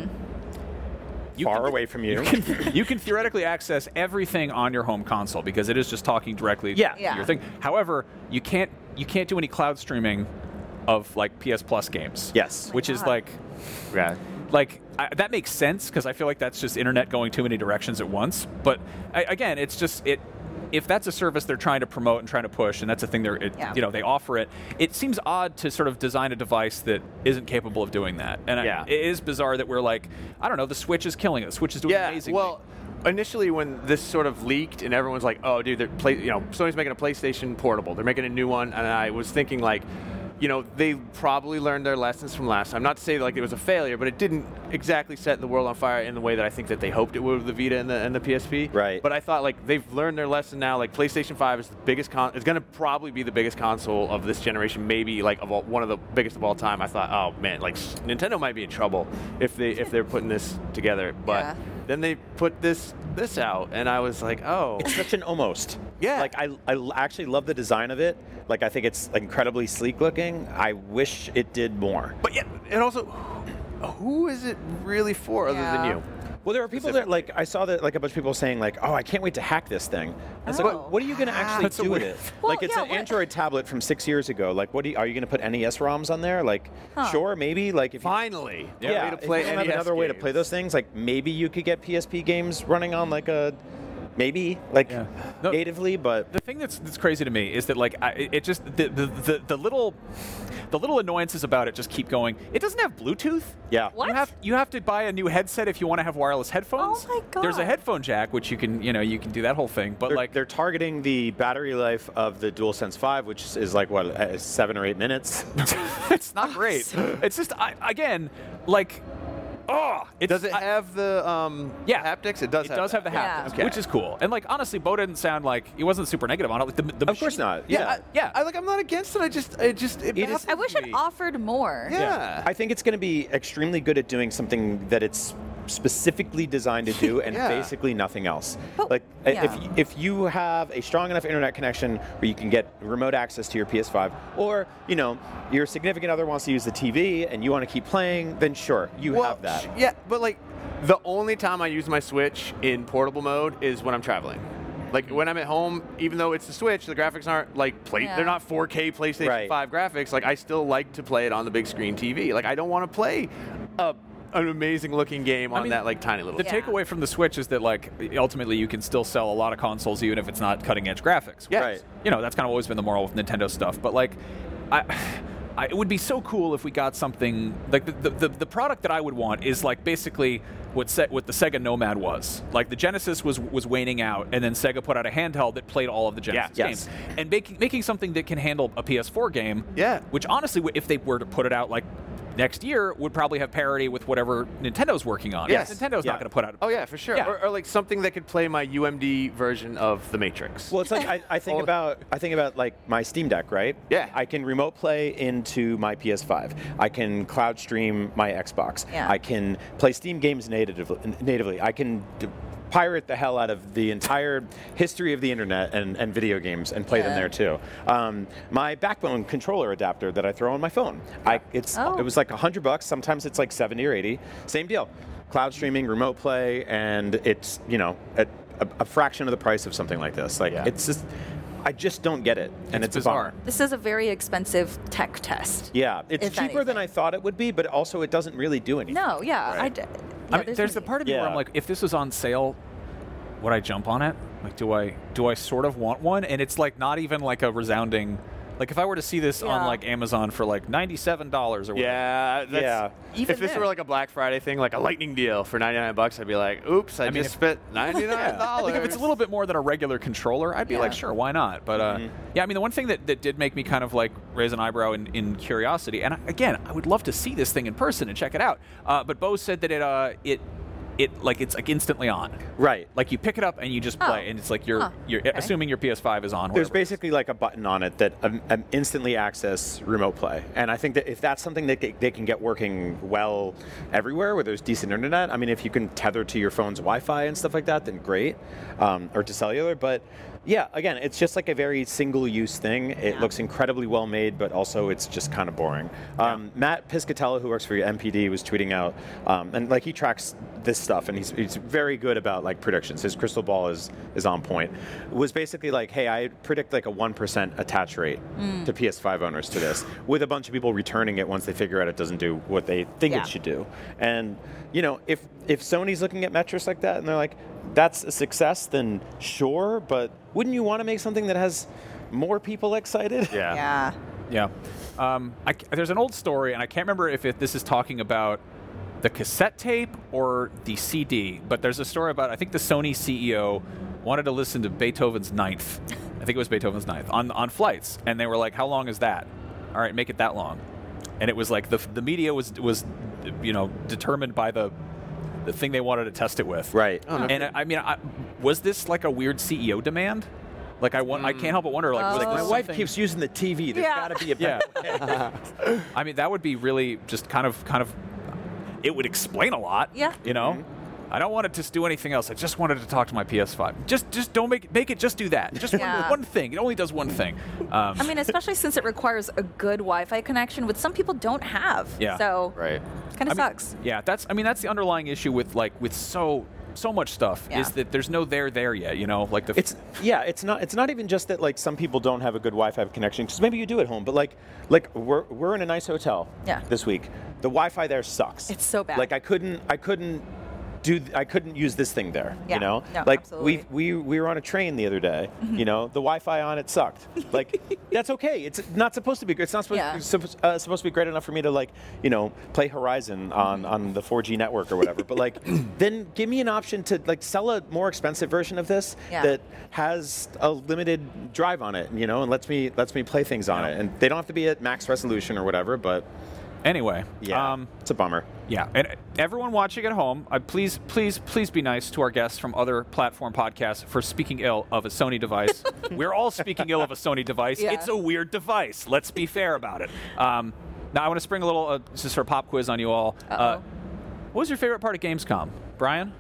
You far can- away from you. You can, you can theoretically access everything on your home console because it is just talking directly Yeah. to Yeah. your thing. However, you can't you can't do any cloud streaming of like P S Plus games. Yes. which is God. like Yeah. like I, that makes sense because I feel like that's just internet going too many directions at once. But I, again, it's just it. If that's a service they're trying to promote and trying to push, and that's a thing they're, it, Yeah. you know, they offer it. It seems odd to sort of design a device that isn't capable of doing that. And Yeah. I, it is bizarre that we're like, I don't know, the Switch is killing it. The Switch is doing Yeah, amazing. well, initially when this sort of leaked and everyone's like, "Oh, dude, they're play, you know, Sony's making a PlayStation Portable. They're making a new one," and I was thinking like, you know, they probably learned their lessons from last time. Not to say like it was a failure, but it didn't exactly set the world on fire in the way that I think that they hoped it would with the Vita and the, and the P S P. Right. But I thought like they've learned their lesson now. Like PlayStation five is the biggest con. It's going to probably be the biggest console of this generation, maybe like of all, one of the biggest of all time. I thought, oh man, like Nintendo might be in trouble if they if they're putting this together. But Yeah. then they put this this out, and I was like, oh. It's such an almost. Yeah. Like I, I l- actually love the design of it. Like I think it's incredibly sleek looking. I wish it did more. But yeah, and also, who is it really for other than Yeah. you? Well, there are people that like I saw that like a bunch of people saying like, "Oh, I can't wait to hack this thing." It's like, Oh. what, what are you going to actually That's so do with weird. it? Well, like, it's yeah, an what- Android tablet from six years ago. Like, what do you, are you going to put N E S ROMs on there? Like, Huh. sure, maybe. Like, if you, Finally, yeah, way to if play you don't have N E S another way to games. play those things, like maybe you could get P S P games running on like a maybe like Yeah. No. natively, but The thing that's that's crazy to me is that like I, it it just the, the the the little the little annoyances about it just keep going. It doesn't have Bluetooth. yeah. What? You have you have to buy a new headset if you want to have wireless headphones. Oh my There's a God. headphone jack which you can you know you can do that whole thing. But They're, like they're targeting the battery life of the DualSense five, which is like what uh, seven or eight minutes. it's not great. It's just I, again like oh it Does it have the um, Yeah. haptics? It does. It have does that. have the Yeah. haptics, Okay. which is cool. And like honestly, Bo didn't sound like he wasn't super negative on it. Like, the, the Of course machine- not. Yeah, Yeah. I, Yeah. I like. I'm not against it. I just, it just, it, It is- I wish it me. offered more. Yeah. I think it's going to be extremely good at doing something that it's specifically designed to do, and Yeah. basically nothing else. But- like i- yeah. if y- if you have a strong enough internet connection where you can get remote access to your P S five, or you know your significant other wants to use the T V and you want to keep playing, then sure, you well, have that. sh- Yeah, but like, the only time I use my Switch in portable mode is when I'm traveling. Like when I'm at home, even though it's the Switch, the graphics aren't like play, Yeah. they're not four K PlayStation Right. five graphics. Like I still like to play it on the big screen T V. Like I don't want to play a, an amazing looking game on mean, that like tiny little. The Yeah. takeaway from the Switch is that like ultimately you can still sell a lot of consoles even if it's not cutting edge graphics. Yes. Right. You know, that's kind of always been the moral with Nintendo stuff. But like, I, I, it would be so cool if we got something like the the, the, the product that I would want is like basically what Se- what the Sega Nomad was. Like the Genesis was was waning out, and then Sega put out a handheld that played all of the Genesis Yeah. games, Yes. and making making something that can handle a P S four game. Yeah. Which honestly, if they were to put it out like next year, would probably have parity with whatever Nintendo's working on. Yes. Nintendo's Yeah. not going to put out. Oh yeah, for sure. Yeah. Or, or like something that could play my U M D version of The Matrix. Well, it's like I, I think Oh. about I think about like my Steam Deck, right? Yeah. I can remote play into my P S five. I can cloud stream my Xbox. Yeah. I can play Steam games natively. Natively, I can d- pirate the hell out of the entire history of the internet and, and video games and play them Yeah. there too. Um, my Backbone controller adapter that I throw on my phone. I it's Oh. it was like a hundred bucks. Sometimes it's like seventy or eighty. Same deal. Cloud streaming, remote play, and it's you know a, a, a fraction of the price of something like this. Like Yeah. it's just, I just don't get it, and It's it's, a bizarre. bummer. This is a very expensive tech test. Yeah, it's If cheaper than anything. I thought it would be, but also it doesn't really do anything. No, yeah. Right. I d- I yeah, mean, there's the no- part of me where Yeah. I'm like, if this was on sale, would I jump on it? Like, do I do I sort of want one? And it's like not even like a resounding. Like if I were to see this on Yeah. like Amazon for like ninety-seven dollars or whatever. Yeah, that's, Yeah. Even if this then. were like a Black Friday thing, like a lightning deal for ninety-nine bucks, I'd be like, "Oops, I, I mean, just if- spent ninety-nine dollars." Like if it's a little bit more than a regular controller, I'd be like, Yeah. sure, why not? But uh, yeah, I mean, the one thing that, that did make me kind of like raise an eyebrow in, in curiosity, and I- again, I would love to see this thing in person and check it out. Uh, but Bo said that it uh, it it like it's like instantly on. Right. Like you pick it up and you just play, Oh. and it's like you're Huh. you're Okay. assuming your P S five is on. There's wherever it is. basically like a button on it that um, um, instantly access remote play, and I think that if that's something that they- they can get working well everywhere where there's decent internet, I mean, if you can tether to your phone's Wi-Fi and stuff like that, then great, um, or to cellular. But yeah, again, it's just like a very single-use thing. It Yeah. looks incredibly well made, but also it's just kind of boring. Um, Matt Piscatella, who works for M P D, was tweeting out, um, and like he tracks this stuff, and he's, he's very good about like predictions. His crystal ball is is on point. Was basically like, hey, I predict like a one percent attach rate to P S five owners to this, with a bunch of people returning it once they figure out it doesn't do what they think Yeah. it should do. And you know, if if Sony's looking at metrics like that and they're like, that's a success, then sure, but wouldn't you want to make something that has more people excited? yeah. Yeah. Yeah. Um, I, there's an old story, and I can't remember if it, this is talking about the cassette tape or the C D, but there's a story about, I think the Sony C E O wanted to listen to Beethoven's Ninth. I think it was Beethoven's Ninth on, on flights. And they were like, how long is that? all right, make it that long. And it was like the the media was was you know determined by the the thing they wanted to test it with. Right. Oh, no And I, I mean, I, was this like a weird C E O demand? Like I want, I can't help but wonder. Like, was Oh. Like, this my wife something- keeps using the T V. There's Yeah. got to be a Yeah. better way. I mean, that would be really just kind of, kind of. It would explain a lot. Yeah. You know, I don't want it to do anything else. I just wanted to talk to my P S five. Just, just don't make it. Make it just do that. Just Yeah. one, one thing. It only does one thing. Um, I mean, especially since it requires a good Wi-Fi connection, which some people don't have. Yeah. So Right. kind I of mean, sucks. Yeah, that's. I mean, that's the underlying issue with like with so so much stuff Yeah. is that there's no there there yet. You know, like the. It's yeah, it's not it's not even just that like some people don't have a good Wi-Fi connection because maybe you do at home, but like like we're we're in a nice hotel Yeah. this week. The Wi-Fi there sucks. It's so bad. Like I couldn't I couldn't do I couldn't use this thing there. Yeah. You know, No, like absolutely. Mm-hmm. we we we were on a train the other day. You know, the Wi-Fi on it sucked. Like that's okay. It's not supposed to be. It's not supposed Yeah. to, supposed, uh, supposed to be great enough for me to like you know play Horizon on on the four G network or whatever. But like then give me an option to like sell a more expensive version of this Yeah. that has a limited drive on it. You know, and lets me lets me play things on it. And they don't have to be at max resolution or whatever. But anyway. yeah, Um, it's a bummer. Yeah, and everyone watching at home, uh, please, please, please be nice to our guests from other platform podcasts for speaking ill of a Sony device. We're all speaking ill of a Sony device. Yeah. It's a weird device. Let's be fair about it. Um, now, I want to spring a little uh, just sort of pop quiz on you all. Uh, Uh-oh. what was your favorite part of Gamescom, Brian?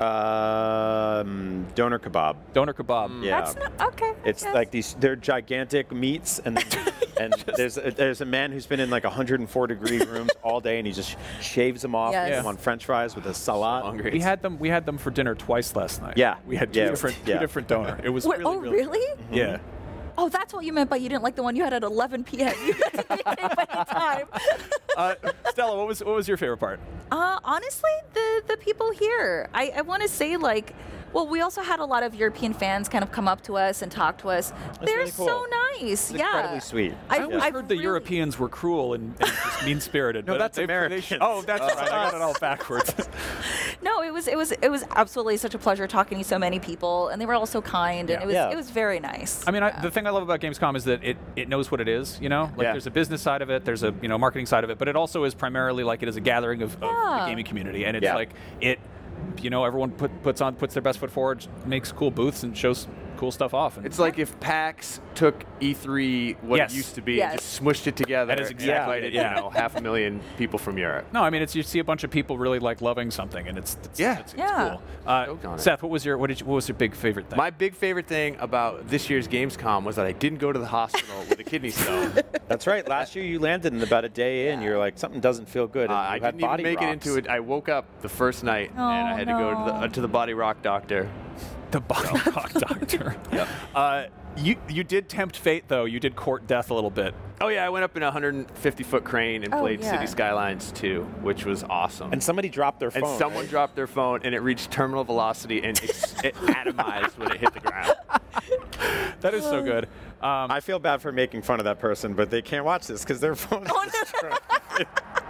Um, doner kebab. Doner kebab. Yeah. That's not okay. It's yes. like these, they're gigantic meats, and and there's a, there's a man who's been in like one hundred four degree rooms all day, and he just shaves them off, Yes. puts them on French fries with a salad. Hungry. We had them. We had them for dinner twice last night. Yeah. we had two Yeah. different, Yeah. two different doner. It was Wait, really, oh, really, really? Yeah. Oh, that's what you meant by you didn't like the one you had at eleven p.m. You had to make it any time. Uh, Stella, what was what was your favorite part? Uh, honestly, the the people here. I, I want to say like, well, we also had a lot of European fans kind of come up to us and talk to us. They're really so cool. nice. It's yeah, incredibly sweet. I I've, always I've heard the really- Europeans were cruel and, and just mean-spirited. No, but that's they- they Americans. sh- oh, that's right. I got it all backwards. No, it was it was it was absolutely such a pleasure talking to so many people, and they were all so kind, and Yeah. it was Yeah. it was very nice. I mean, I, Yeah. the thing I love about Gamescom is that it, it knows what it is. You know, like Yeah. there's a business side of it, there's a you know marketing side of it, but it also is primarily like it is a gathering of, of the Yeah. gaming community, and it's Yeah. like it. You know, everyone put, puts on puts their best foot forward, makes cool booths, and shows cool stuff off. And It's like if PAX took E three, what Yes. it used to be, Yes. and just smushed it together. That is and exactly invited, it, yeah. you know, half a million people from Europe. no, I mean, it's you see a bunch of people really like loving something, and it's, it's Yeah. it's, it's Yeah. cool. Uh, Stoked on it. Seth, what was your what did you, what was your big favorite thing? My big favorite thing about this year's Gamescom was that I didn't go to the hospital with a kidney stone. That's right. Last year you landed, and about a day in, you're like something doesn't feel good. Uh, And you I had didn't even body make rocks. it into it. I woke up the first night and I Oh, had to go to the no. uh, to the body rock doctor. The body rock doctor. Uh, you you did tempt fate though. You did court death a little bit. Oh yeah, I went up in a one hundred fifty foot crane and Oh, played yeah. City Skylines two, which was awesome. And somebody dropped their And phone. someone right? dropped their phone and it reached terminal velocity and ex- it atomized when it hit the ground. That is so good. Um, I feel bad for making fun of that person, but they can't watch this because their phone. Oh, is no. destroyed.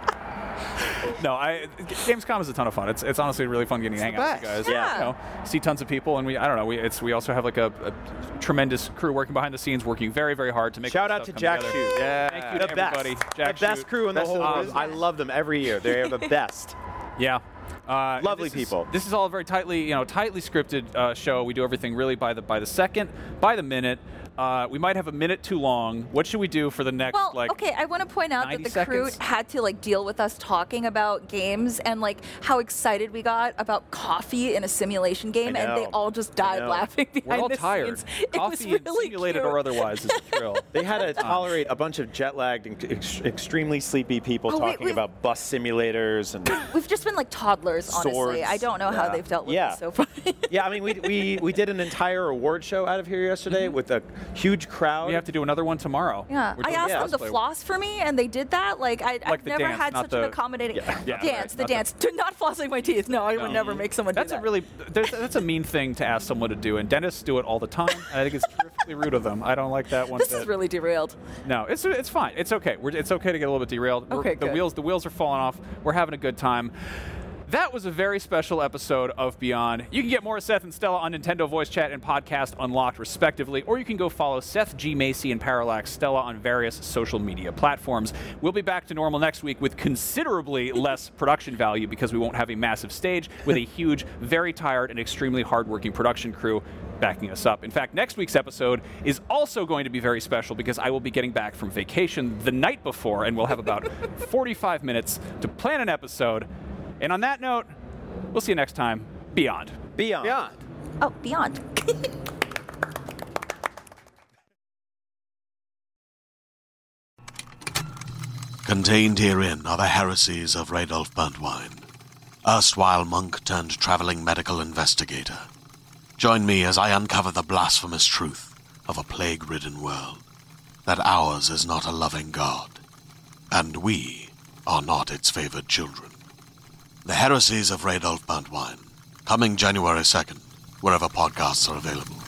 no, I Gamescom is a ton of fun. It's it's honestly really fun getting to hang out with you guys. Yeah. You know, see tons of people, and we I don't know. We it's we also have like a, a tremendous crew working behind the scenes, working very very hard to make. Shout this out to stuff come Jack together. Shoot. Yeah. Thank you The to best. everybody. Jack the best Shoot. crew in the Best whole of business. business. I love them every year. They are the best. Yeah. Uh, and Lovely this is- people. this is all a very tightly, you know, tightly scripted uh, show. We do everything really by the by the second, by the minute. Uh, we might have a minute too long. What should we do for the next Well, like? okay, I want to point out that ninety the crew seconds. had to like deal with us talking about games and like how excited we got about coffee in a simulation game, and they know. all just I died know. laughing behind We're all the tired. scenes. It was Coffee, and really simulated cute. or otherwise, is a thrill. They had to tolerate a bunch of jet lagged and ex- extremely sleepy people Oh, wait, talking wait. about bus simulators and. We've just been like toddlers, honestly. Swords. I don't know how Yeah. they've dealt with Yeah. this so far. Yeah, I mean, we, we, we did an entire award show out of here yesterday with a huge crowd. We have to do another one tomorrow. Yeah, We're I doing asked yeah, them to cosplay. floss for me, and they did that. Like I, Like I've the never dance, had not such an the- accommodating Yeah, yeah, dance. right, the not the- dance, to not flossing my teeth. No, I would No. never make someone That's do a that. really there's, that's a mean thing to ask someone to do, and dentists do it all the time. And I think it's terrifically rude of them. I don't like that one. This bit. is really derailed. No, it's it's fine. It's okay. We're, it's okay to get a little bit derailed. We're- Okay, the good. wheels the wheels are falling off. We're having a good time. That was a very special episode of Beyond. You can get more of Seth and Stella on Nintendo Voice Chat and Podcast Unlocked, respectively, or you can go follow Seth G. Macy and Parallax Stella on various social media platforms. We'll be back to normal next week with considerably less production value because we won't have a massive stage with a huge, very tired, and extremely hardworking production crew backing us up. In fact, next week's episode is also going to be very special because I will be getting back from vacation the night before, and we'll have about forty-five minutes to plan an episode. And on that note, we'll see you next time. Beyond. Beyond. Beyond. Oh, Beyond. Contained herein are the heresies of Radolf Burntwine, erstwhile monk turned traveling medical investigator. Join me as I uncover the blasphemous truth of a plague-ridden world, that ours is not a loving God, and we are not its favored children. The Heresies of Radolf Burntwine, coming January second, wherever podcasts are available.